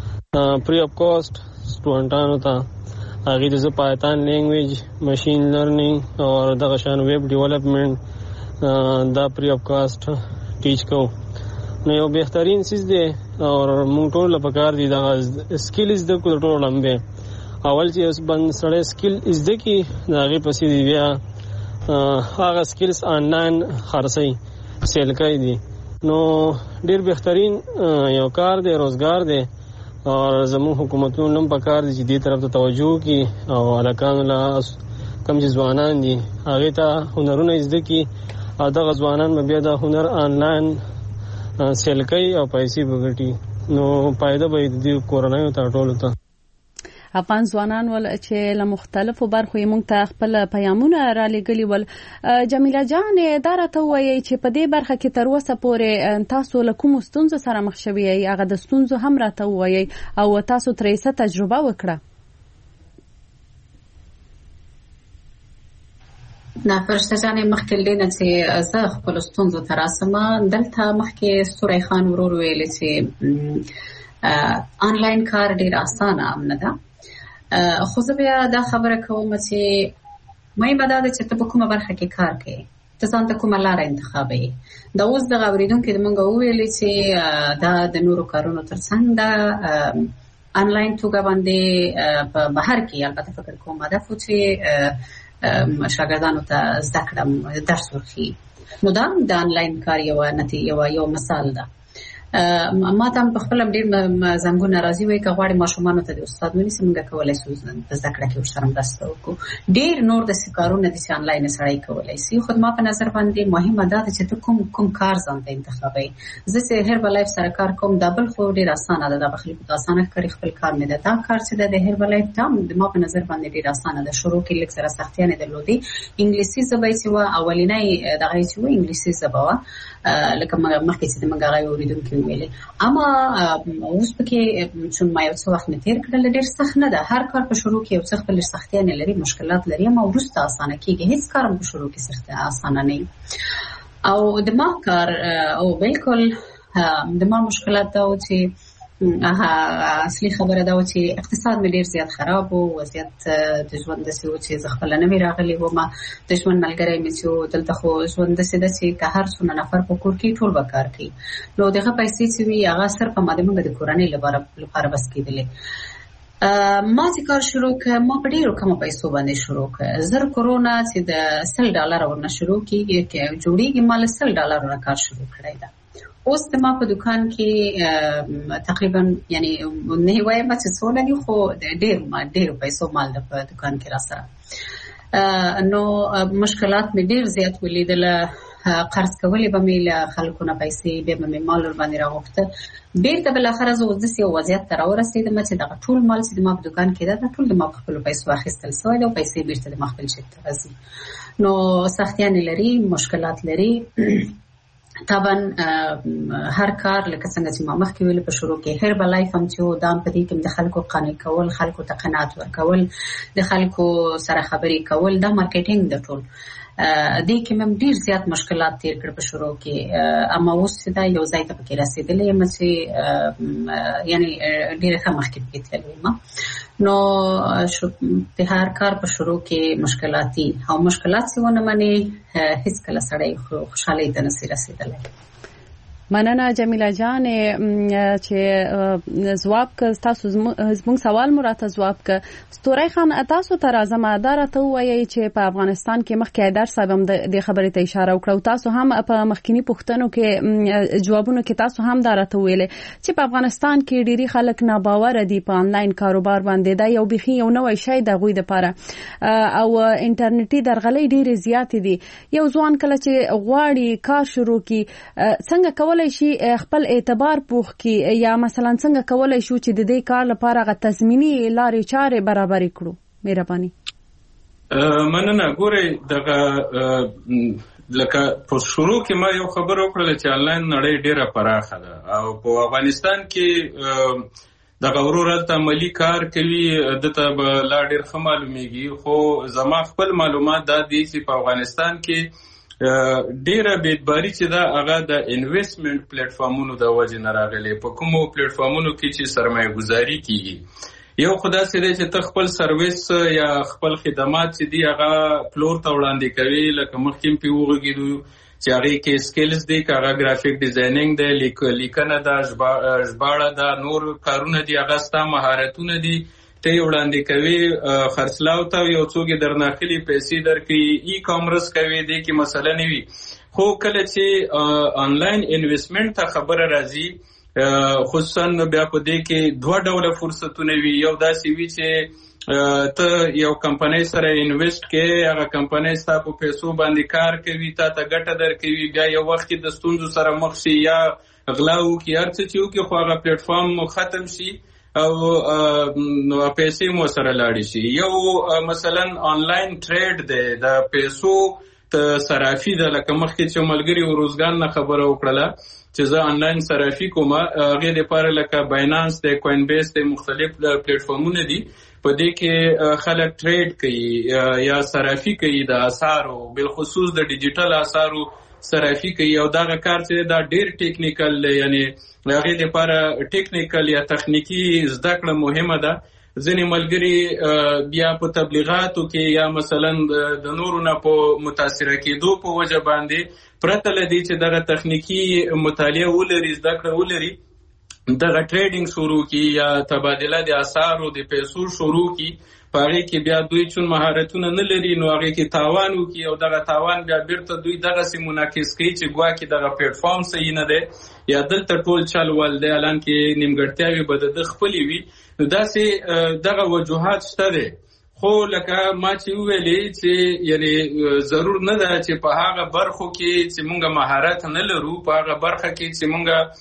فری اف کاسټ سټوډنټانو ته. هغې ته زه پایتان لینګویج، مشین لرنینګ او دغه شان ویب ډیولپمنټ دا فری اف کاسټ ټیچ کوو. نو یو بهترین څیز دی او موږ ټول له پکار دي دغه سکل زده کړو ټول لمبه. اول چې اوس بند سړی سکل زده کړي د هغې پسې دی بیا هغه سکلز آنلاین خرڅوي، سیل کوي دي. نو ډېر بهترین یو کار دی، روزګار دی، او زموږ حکومتونو هم پکار دي چې دې طرف ته توجه وکړي او هلکانو له کوم چې ځوانان دي هغې ته هنرونه زده کړي، او دغه ځوانان به بیا د هنر آنلاین سیل کوي او پیسې به ګټي. نو فایده به یې د دې کورنیو ته ټولو ته. افغان ځوانان ول چې له مختلفو برخو یې موږ ته خپل پیغامونه را لېږلي ول. جمیله جان دا راته ووایئ چې په دې برخه کې تر اوسه پورې تاسو له کومو ستونزو سره مخ شوي یئ، هغه د ستونزو هم راته ووایئ او تاسو ترې څه تجربه وکړه. نه فرشته جانې مخکې لینه چې زه خپل ستونزو ته راسم دلته مخکې ستوري خان ورور ویل چې آنلاین کار ډیر اسانه نه ده خو زه بیا دا خبره کوم چې مهمه ده چې ته په کومه برخه کې کار کوې ته ځان ته کومه لاره انتخابوې دا اوس دغه اورېدونکي موږ وویلې چې دا د نورو کارونو ترڅنګ ده آنلاین توګه باندې په بهر کې البته فکر کوم هدف و چې شاګردانو ته زده کړم درس ورکړي نو دا د آنلاین کار یو نتیجه یو یو مثال ده ما ته په خپل ډیر زنګونه راځي وای که غواړي ماشومان ته د استاد ونیسي موږ کولای شو د زده کړې کې ورسره مرسته وکړو ډیر نور د سکارونه د آنلاین سره کولای شي خو ما په نظر باندې مهمه ده چې ته کوم کوم کار ځان ته انتخابوي زه چې هربل لایف سره کار کوم دبل خو ډیر اسانه ده د بخلي په اسانه کاری خپل کار مې ده دا کار چې د هربل لایف ته ما په نظر باندې ډیر اسانه ده شروع کې لږ سره سختیانه درلودي انګلیسي زبې چې وا اولینې دغه چې و انګلیسي زبوا لکه مخکې چې موږ غواړو اوریدونکو ویلې اما اوس پکې چې ما یو څه وخت تیر کړل ډېر سخت نه ده هر کار په شروع کې یو څه خپل سختیانه لري مشکلات لري اما ورسته اسانه کیږي هیڅ کار په شروع کې سخت اسانه نه او د ما کار او بالکل د ما مشکلات دا و چې اصلي خبره دا و چې اقتصاد مې ډیر زیات خراب و وضعیت د ژوند د سیو چې خپل نه مې راغلی و ما د ژوند ملګری مې چې دلته خو ژوند د سیده چې که هر څونه نفر په کور کې ټول وکړ کوي نو دغه پیسې چې وي هغه صرف په ماده موږ د کورنۍ لپاره لپاره بس کېدلې ما چې کار شروع کړ ما په ډیرو کم پیسو باندې شروع کړ زر کرونا چې د سل ډالر ورنه شروع کیږي کې جوړیږي مال سل ډالر ورنه کار شروع کړی دا اوس د ما په دکان کې تقریبا یعنی نه وایم چې څونه دي خو ډېر ما ډېر پیسو مال د په دکان کې را سره نو مشکلات مې ډېر زیات ولیدل قرض کولې به مې له خلکو نه پیسې به مې مال ور باندې راغوښته بیرته بل اخر زه د سیو وضعیت تر ورسېدم چې دا ټول مال چې د ما په دکان کې دا ټول د ما په خپل پیسو اخیستل سوی او پیسې بیرته د ما خپل شته راځي نو سختیان لري مشکلات لري طبعا هر کار لکه څنګه چې ما مخکې ویل په شروع کې هربل لایف هم چې دام په دې کې د خلکو قانع کول خلکو ته قناعت ورکول د خلکو سره خبرې کول دا مارکیټینګ د ټول دې کې مم ډیر زیات مشکلات تیر کړ په شروع کې اما اوس دا یو ځای ته پکې رسیدلې یم چې یعنی ډیر ښه مخکې کېدلې ما نو په هر کار په شروع کې مشکلاتي او مشکلات څه ونه معنی هیڅ کله سړی خوشاله ته نشي رسیدلی مننه جمیله جان چې جواب ک تاسو زموږ سوال مراته جواب ک ستوري خان تاسو ته راځم اداره ته وایي چې په افغانستان کې مخکې در صاحب هم د خبرې ته اشاره وکړه تاسو هم په مخکینی پوښتنو کې جوابونو کې تاسو هم دارته ویلې چې په افغانستان کې ډېری خلک ناباور دي په آنلاین کاروبار باندې دا یو بخي یو نوې شی د غوي لپاره او انټرنیټي درغلۍ ډېری زیات دي یو ځوان کله چې غواړي کار شروع کی څنګه کولای شي خپل اعتبار پوخ کی یا مثلا څنګه کولای شو چې د دې کار لپاره غو تضمینی لارې چارې برابر کړو مهرباني مننه ګوري دغه لکه په شروع کې ما یو خبر وکړل چې آنلاین نړۍ ډیره پراخه ده او په افغانستان کې دغه ورورلته عملی کار کوي دته لا ډیر ښه معلومیږي خو زما خپل معلومات دا دي چې په افغانستان کې ډیره بیدباری چې دا هغه د انویسټمنټ پلیټ فارمونو د وجې نه راغلي په کومو پلیټ فارمونو کې چې سرمایه گذاري کیږي یو خدا سره چې ته خپل سرویس یا خپل خدمات چې دی هغه پلور ته وړاندې کوي لکه مخکې په وګړو چې هغه کې سکلز دی هغه گرافیک ډیزاینینګ دی لیکنه دا ژباړه دا نور کارونه دی هغه ستا مهارتونه دي ته وړاندې کوي خرڅلاو ته یو څوک درناخلي پیسې درکې ای کامرس کوي د کی مسله نه وي خو کله چې آنلاین انویسټمنټ ته خبره راځي خصوصا بیا په دې کې دوه ډوله فرصتونه وي یو داسې وي چې ته یو کمپنۍ سره انویسټ کې هغه کمپنۍ ستا په پیسو باندې کار کوي تا ته ګټه درکوي بیا یو وخت د ستونزو سره مخ شي یا غلا وکړي هر څه چې وکړي خو هغه پلیټ فارم ختم شي او نو پیسې مو سره لاړې شي یو مثلا آنلاین ټریډ دی د پیسو ته صرافي ده لکه مخکې چې ملګری وروزګان نه خبره وکړله چې زه آنلاین صرافي کوم هغه لپاره لکه باینانس دی کوین بیس دی مختلف پلیټ فارمونه دي په دې کې خلک ټریډ کوي یا صرافي کوي د اسعارو، بالخصوص د ډیجیټل اسعارو صرافي کوي، او دا کار چې دا ډیر ټیکنیکل دی، یعنی هغه لپاره ټیکنیکل یا تخنیکی زده کړه مهمه ده. ځینې ملګري بیا په تبلیغاتو کې یا مثلا د نورو نه په متاثره کېدو په وجه باندې پرته له دې چې دغه تخنیکی مطالعه ولري، زده کړه ولري، دغه ټریډینګ شروع کی یا تبادله د اسعارو د پیسو شروع کی، په هغه کې بیا دوی چون مهارتونه نه لري نو هغه کې تاوان وکي، او دغه تاوان بیا بیرته دوی دغه سي منعکس کوي چې ګواکې دغه پلیټ فارم صحیح نه دی یا دلته ټول چل ول دی، الان کې نیمګړتیاوې به د خپلې وي. نو داسې دغه وجوهات شته دی، خو لکه ما چې وویلې چې یعنی ضرور نه ده چې په هغه برخو کې چې مونږ مهارت نه لرو، په هغه برخه کې چې مونږ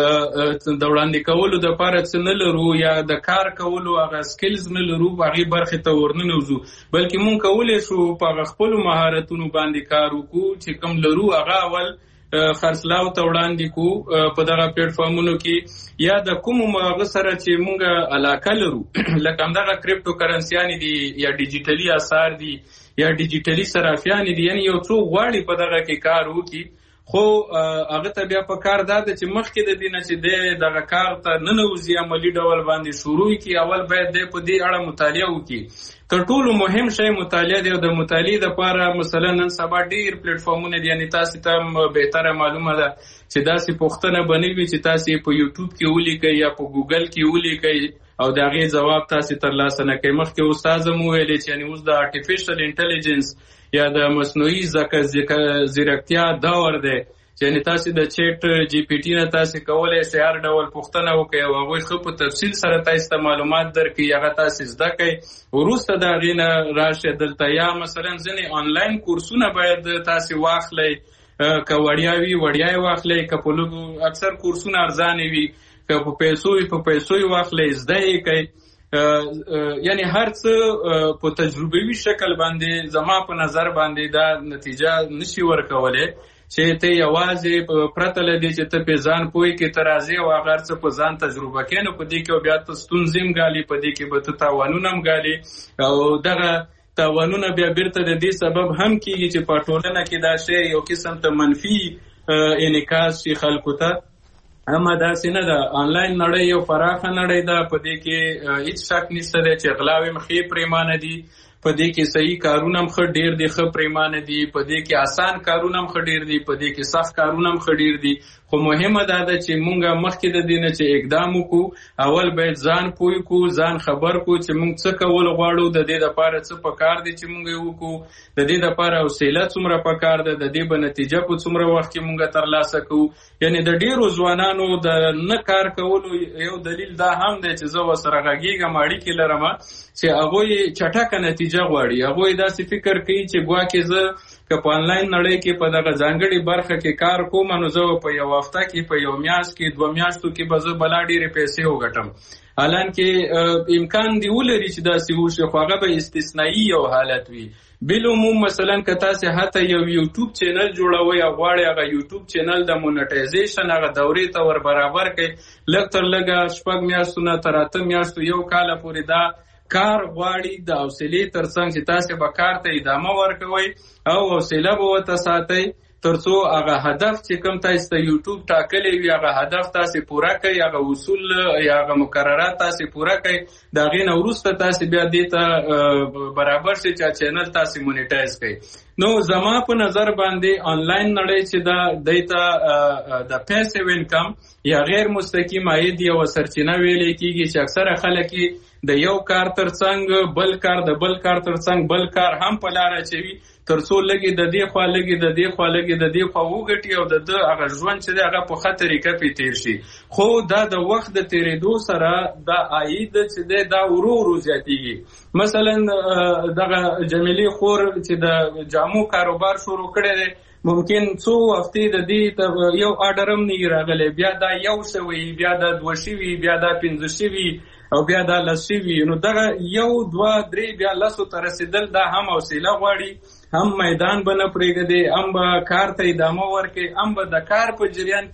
د وړاندې کولو د پاره څه نه لرو یا د کار کولو هغه سکلز نه لرو، په هغې برخې ته ورننوځو، بلکې مونږ کولی شو په هغه خپلو مهارتونو باندې کار وکړو چې کوم لرو هغه اول خرڅلاو ته وړاندې کو په دغه پلیټ فارمونو کې، یا د کومو هغه سره چې مونږ علاقه لرو لکه همدغه کریپټو کرنسیانې دي یا ډیجیټلي اسعار دي یا ډیجیټلي صرافیانې دي، یعنی یو څوک غواړي په دغه کې کار وکړي، خو هغه ته بیا په کار دا ده چې مخکې د دې نه چې دی دغه کار ته ننوځي عملي ډول باندې شروع کړي، اول باید دی په دې اړه مطالعه وکړي. تر ټولو مهم شی مطالعه دی، او د مطالعې دپاره مثلا نن سبا ډېر پلیټفارمونه دي، یعنې تاسې ته بهتره معلومه ده چې داسې پوښتنه به نه وي چې تاسې په یوټیوب کې ولیکئ یا په ګوګل کې ولیکئ او د هغې جواب تاسې ترلاسه نه کوئ. مخکې استاد هم وویلې چې یعنې اوس د آرټیفیشل انټلیجنس یا د مصنوعي ځیرکتیا دور دی، یعنې تاسې د چیټ جی پی ټي نه تاسې کولی شئ هر ډول پوښتنه وکړئ او هغوی ښه په تفصیل سره تاسې ته معلومات درکړي، هغه تاسې زده کړئ، وروسته د هغې نه راشئ دلته. یا مثلا ځینې آنلاین کورسونه باید تاسې واخلئ، که وړیا وي وړیا یې واخلئ، که په لږو اکثر کورسونه ارزانې وي، که په پیسو وي په پیسو یې واخلئ، زده یې کوئ. یعنی هر څه په تجربوي شکل باندې زما په نظر باندې دا نتیجه نشي ورکولی چې ته یوازې پرته له دې چې ته په ځان پوهې کې ته راځې او هغه هر څه په ځان تجربه کوې، نو په دې کې بیا ته ستونزې هم ګالې، په دې کې به ته تاوانونه هم ګالې، او دغه تاوانونه بیا بیرته د دې سبب هم کېږي چې په ټولنه کې دا شی یو قسم ته منفي انعکاس شي خلکو ته. اما داسې نه ده، آنلاین نړۍ یو پراخه نړۍ ده، په دې کې هیڅ شک نشته دی چې غلاوې هم ښې پرېمانه دي، په دې کې صحیح کارونه هم ښه ډېر دي، ښه پرېمانه دي، په دې کې آسان کارونه هم ښه ډېر دي، په دې کې سخت کارونه هم ښه ډېر دي. خو مهمه دا ده چې مونږ مخکې د دې نه چې اقدام وکړو، اول باید ځان پوه کړو، ځان خبر کړو چې مونږ څه کول غواړو، د دې دپاره څه پکار دي چې مونږ یې وکړو، د دې دپاره حوصله څومره پکار ده، د دې به نتیجه په څومره وخت کې مونږ ترلاسه کوو. یعنې د ډېرو ځوانانو د نه کار کولو یو دلیل دا هم دی چې زه ورسره غږېږم، اړیکې لرم، چې هغوی چټکه نتیجه غواړي، هغوی داسې فکر کوي چې ګواکې زه که په آنلاین نړۍ کې په دغه ځانګړې برخه کې کار کوم، نو زه په یو هفته کې، په یو میاشت کې، دوه میاشتو کې به زه بلا ډېرې پیسې وګټم. حالان کې امکان دی ولري چې داسې وشي، خو هغه به استثنایي یو حالت وي. بالعموم مثلا که تاسې حتی یو یوټیوب چینل جوړوئ او غواړئ هغه یوټیوب چینل د مونټایزیشن هغه دورې ته ور برابر کړئ، لږ تر لږه شپږ میاشتو نه تر اته میاشتو یو کاله پورې دا کار غواړي، د حوصلې تر څنګ چې تاسې به کار ته ادامه ورکوئ او حوصله به ورته ساتئ، تر څو هغه هدف چې کوم تاسې ته یوټیوب ټاکلی وي هغه هدف تاسې پوره کړئ، هغه اصول یا هغه مقررات تاسې پوره کړئ، د هغې نه وروسته تاسې بیا دې ته برابر شئ چې چینل تاسې مونیټایز کړئ. نو زما په نظر باندې آنلاین نړۍ چې دا دی ته د پیسیو انکم یا غیر مستقیم عاید یوه سرچینه ویلی کېږي چې اکثره خلک د یو کار تر څنګ بل کار، د بل کار تر څنګ بل کار هم په لاره اچوي، تر څو لږې د دې خوا لږې د دې خوا لږې د دې خوا وګټي او د ده هغه ژوند چې دی هغه په ښه طریقه پې تېر شي. خو دا د وخت د تېرېدو سره دا عاید چې دی دا ورو ورو زیاتېږي. مثلا دغه جمیلې خور چې د جامو کاروبار شروع کړی دی، ممکن څو هفتې د دې یو آډر هم نه وي راغلی، بیا دا یو شوی، بیا دا دوه شوي، بیا دا پنځه شوي او بیا دا لس شوي. نو دغه یو دوه درې بیا لسو ته رسېدل دا هم حوصله غواړي، هم میدان به نه پرېږدي، هم به کار ته ادامه ورکړي، هم به د کار په جریان کې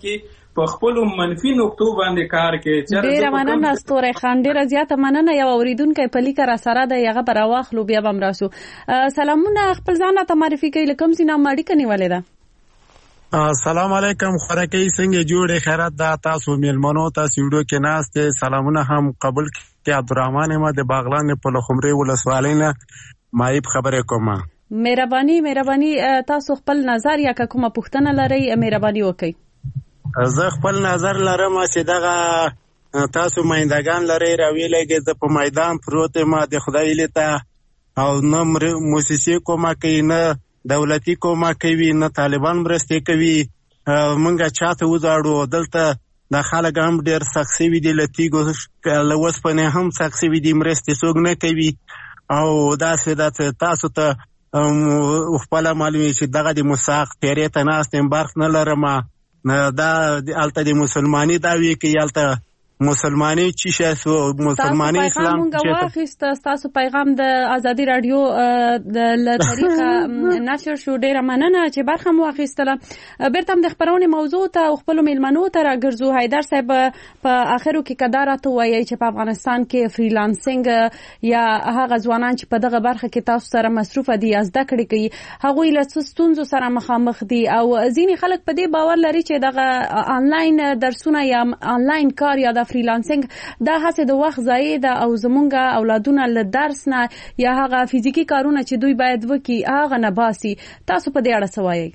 په خپل منفي نقطو باندې کار کوي. ډېر مننه ستوري خان، ډېر زیاته مننه. یو اوریدونکو په لیک را سره د یغه پر واخلو بیا بم راسو. سلامونه، خپل ځان ته معرفي کړئ، لکم سینا ماډی کني ولیدا. السلام علیکم، خورکې څنګه جوړې خیرات دا تاسو میلمنو ته سیډو کې ناشته سلامونه هم قبول کړئ. عبدالرحمن احمد د باغلان په لخمري ولسوالۍ نه مایب خبرې کوم. مهرباني مهرباني تاسو خپل نظر یا کومه پوښتنه لرئ مهرباني وکړئ. زه خپل نظر لرم چې دغه تاسو مایندگان لرئ راویلې زه په میدان پروت ما د خدای لته او نه موسسې کومه کوي نه دولتي کومه کوي نه طالبان مرستې کوي. مونږه چاته وځاړو دلته د خلک هم ډېر سخت سوي دي، له تیږو له اوسپنې هم سخت سوي دي، مرستې څوک نه کوي. او داسې ده تاسو ته خپله معلومي چې دغه د مساق پیرې ته ناست یم، برخ نه لرم. دا هلته د مسلماني دعوې کوي، هلته مسلمانی چی شاسو مسلمانی اسلام چې واخیست. تاسو پیغام د ازادي رادیو د طریقه نشر شو، ډیره مننه چې برخه مو واخیستله. بیرته د خبرونه موضوع ته خپل میلمنو ته راګرځو. حیدر صاحب په اخرو کې کدار ته وایي چې په افغانستان کې فریلانسینګ یا هغه ځوانان چې په دغه برخه کې تاسو سره مصروف دي از د کړي کوي هغه له ستونزو سره مخامخ دي، او ځینې خلک په دې باور لري چې دغه آنلاین درسونه یا آنلاین کار یا د فریلانسینګ دا هڅه د وخت ضایع ده او زمونږ اولادونه له درس نه یا هغه فزیکی کارونه چې دوی باید وکړي هغه نه باسي. تاسو په دې اړه څه وایئ؟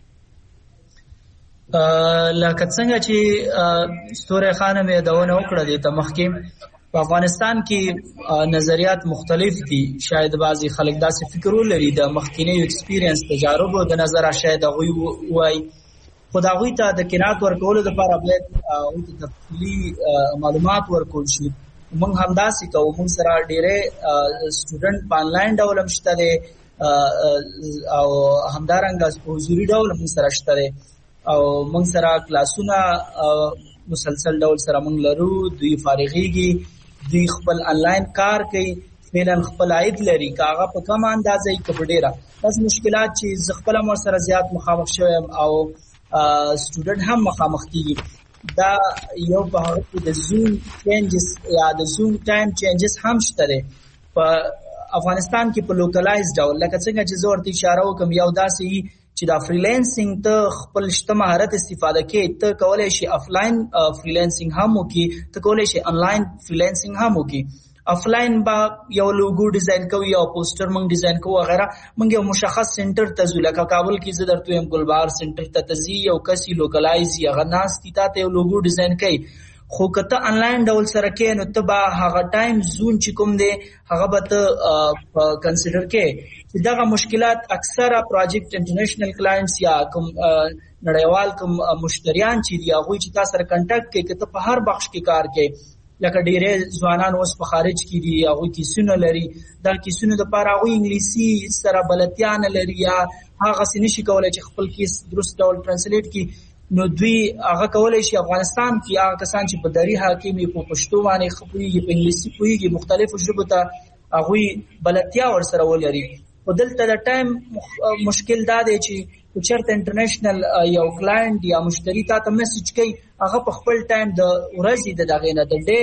لکه څنګه چې ستوري خانه مې دونه وکړه دي ته مخکې په افغانستان کې نظریات مختلف دي. شاید بعضی خلک داسې فکر ولري د مخکینی ایکسپیرینس تجارب د نظر شاید هغه وایي خدا غوی ته د قناعت ورکولو لپاره باید او تفصیلی معلومات ورکول شي. موږ همداسې کوو، موږ سره ډېرې سټوډنټ په آنلاین ډول هم شته دي او همدارنګه په حضوري ډول هم سره شته دي او موږ سره کلاسونه مسلسل ډول سره موږ لرو. دوی فارغېږي، دوی خپل آنلاین کار کوي، فعلا خپل عاید لري، کاغه په کوم اندازه کې په ډېره بس مشکلات چې زه خپل مور سره زیات مخامخ شوم او سټوډنټ هم مخامخ کیږي. دا یو په هغه کې د زوم چینجز یا د زوم ټایم چینجز هم شته په افغانستان کې په لوکلایز ډول. لکه څنګه چې زه ورته اشاره وکم یو داسې چې دا فریلانسینګ ته خپل شته مهارت استفاده کې ته کولای شي افلاین فریلانسینګ هم وکړي، ته کولای شي آنلاین فریلانسینګ هم وکړي. افلاین با یو لوګو ډیزاین کوي یا پوسټر مونږ ډیزاین کوو وغیرہ. مونږ یو مشخص سنټر ته ځو، لکه کابل کې زه درته یم ګلبهار سنټر ته تزي یو کسي لوکلایز یا غناستي ته یو لوګو ډیزاین کوي. خو کته آنلاین ډول سره کې نو ته به هغه ټایم زون چې کوم دی هغه به ته کنسیډر کې چې دغه مشکلات اکثره پروجیکټ انټرنیشنل کلاینټس یا کوم نړیوال کوم مشتریان چې دی هغه چې تاسو سره کنټاکټ کوي کته په هر بخش کې کار کوي. لکه ډېرې ځوانان اوس په خارج کې دي، هغوی کیسونه لري، دا کیسونه دپاره هغوی انګلیسي سره بلدتیا نه لري یا هغسې نشي کولی چې خپل کیس درست ډول ټرانسلیټ کړي. نو دوی هغه کولی شي افغانستان کې هغه کسان چې په دري حاکم په پښتو باندې ښه پوهېږي، په انګلیسي پوهېږي، مختلفو ژبو ته هغوی بلدتیا ورسره ولري. خو دلته د ټایم مشکل دا دی چې چېرته انټرنیشنل یو کلاینټ یا مشتری تا ته میسج کوي هغه په خپل ټایم د ورځې د دغې نه د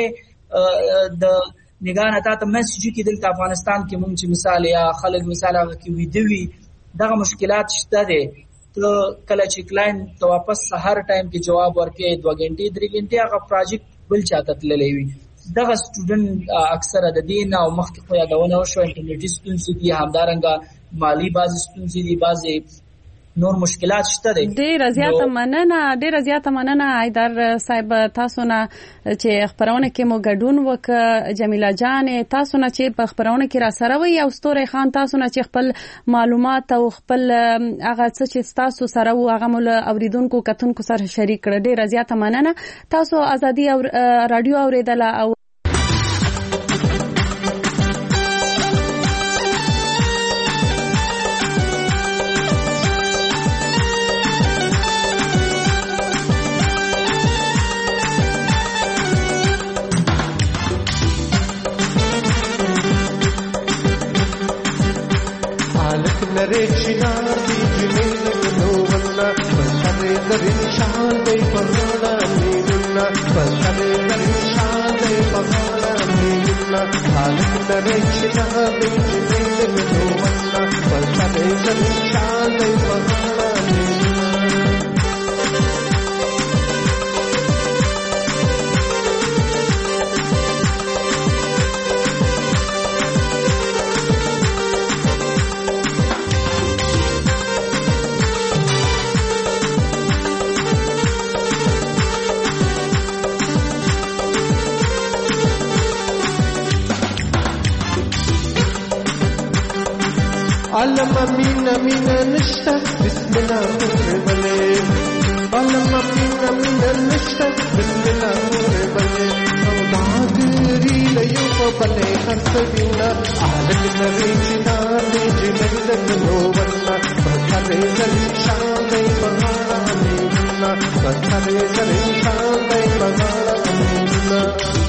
ډې د نګاه نه تا ته میسج کوي. دلته افغانستان کې مونږ چې مثال یا خلک مثال هغه کې ویده وي دغه مشکلات شته دی. ته کله چې کلاینټ ته واپس سهار ټایم کې جواب ورکړي دوه غنټې درې غنټې هغه پروجیکټ بل چاته تللی وي. دغه سټوډنټ اکثره د دې نه او مخکې خو یادونه وشوه انټرنیټي ستونزې دي، همدارنګه مالي بعضې ستونزې دي، بعضې نور مشکلات شته دي. ډیره زیاته مننه ډیره زیاته مننه حیدر صاحب تاسو نه چې خبرونه کې مو ګډون وکړه. جمیله جان تاسو نه چې په خبرونه کې را سره وي او ستوري خان تاسو نه چې خپل معلومات او خپل هغه څه چې تاسو سره وو هغه مول اوریدونکو کتونکو سره شریک کړ. ډیره زیاته مننه. تاسو ازادي او رادیو اوریدله او Rechina di jimil no walla, but the rechal they parla ni. पसरे गरीशान दे बहाना मिलना हालत नरे चिना बिच दिल रोवना पसरे गरीशान दे बहाना मिलना علم مين مين نشتا بسم الله مربلي علم مين مين نشتا بسم الله مربلي داغري ليوب بلي خسبينا عالم نريجنا نيجنا نوبنا بخري زري شان دي بغانا مينا بخري زري شان دي بغانا مينا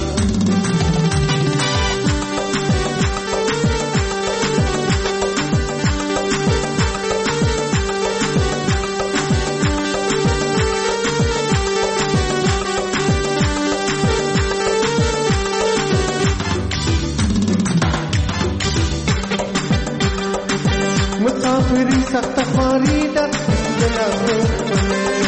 مسافری سخت خاریدا بسم الله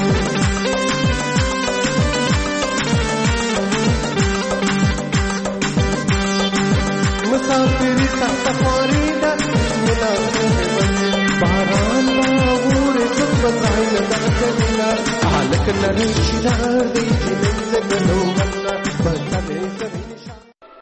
مسافری سخت خاریدا بسم الله باران باور جب بزاین دکلا حالک نریشنا دی جنن گلو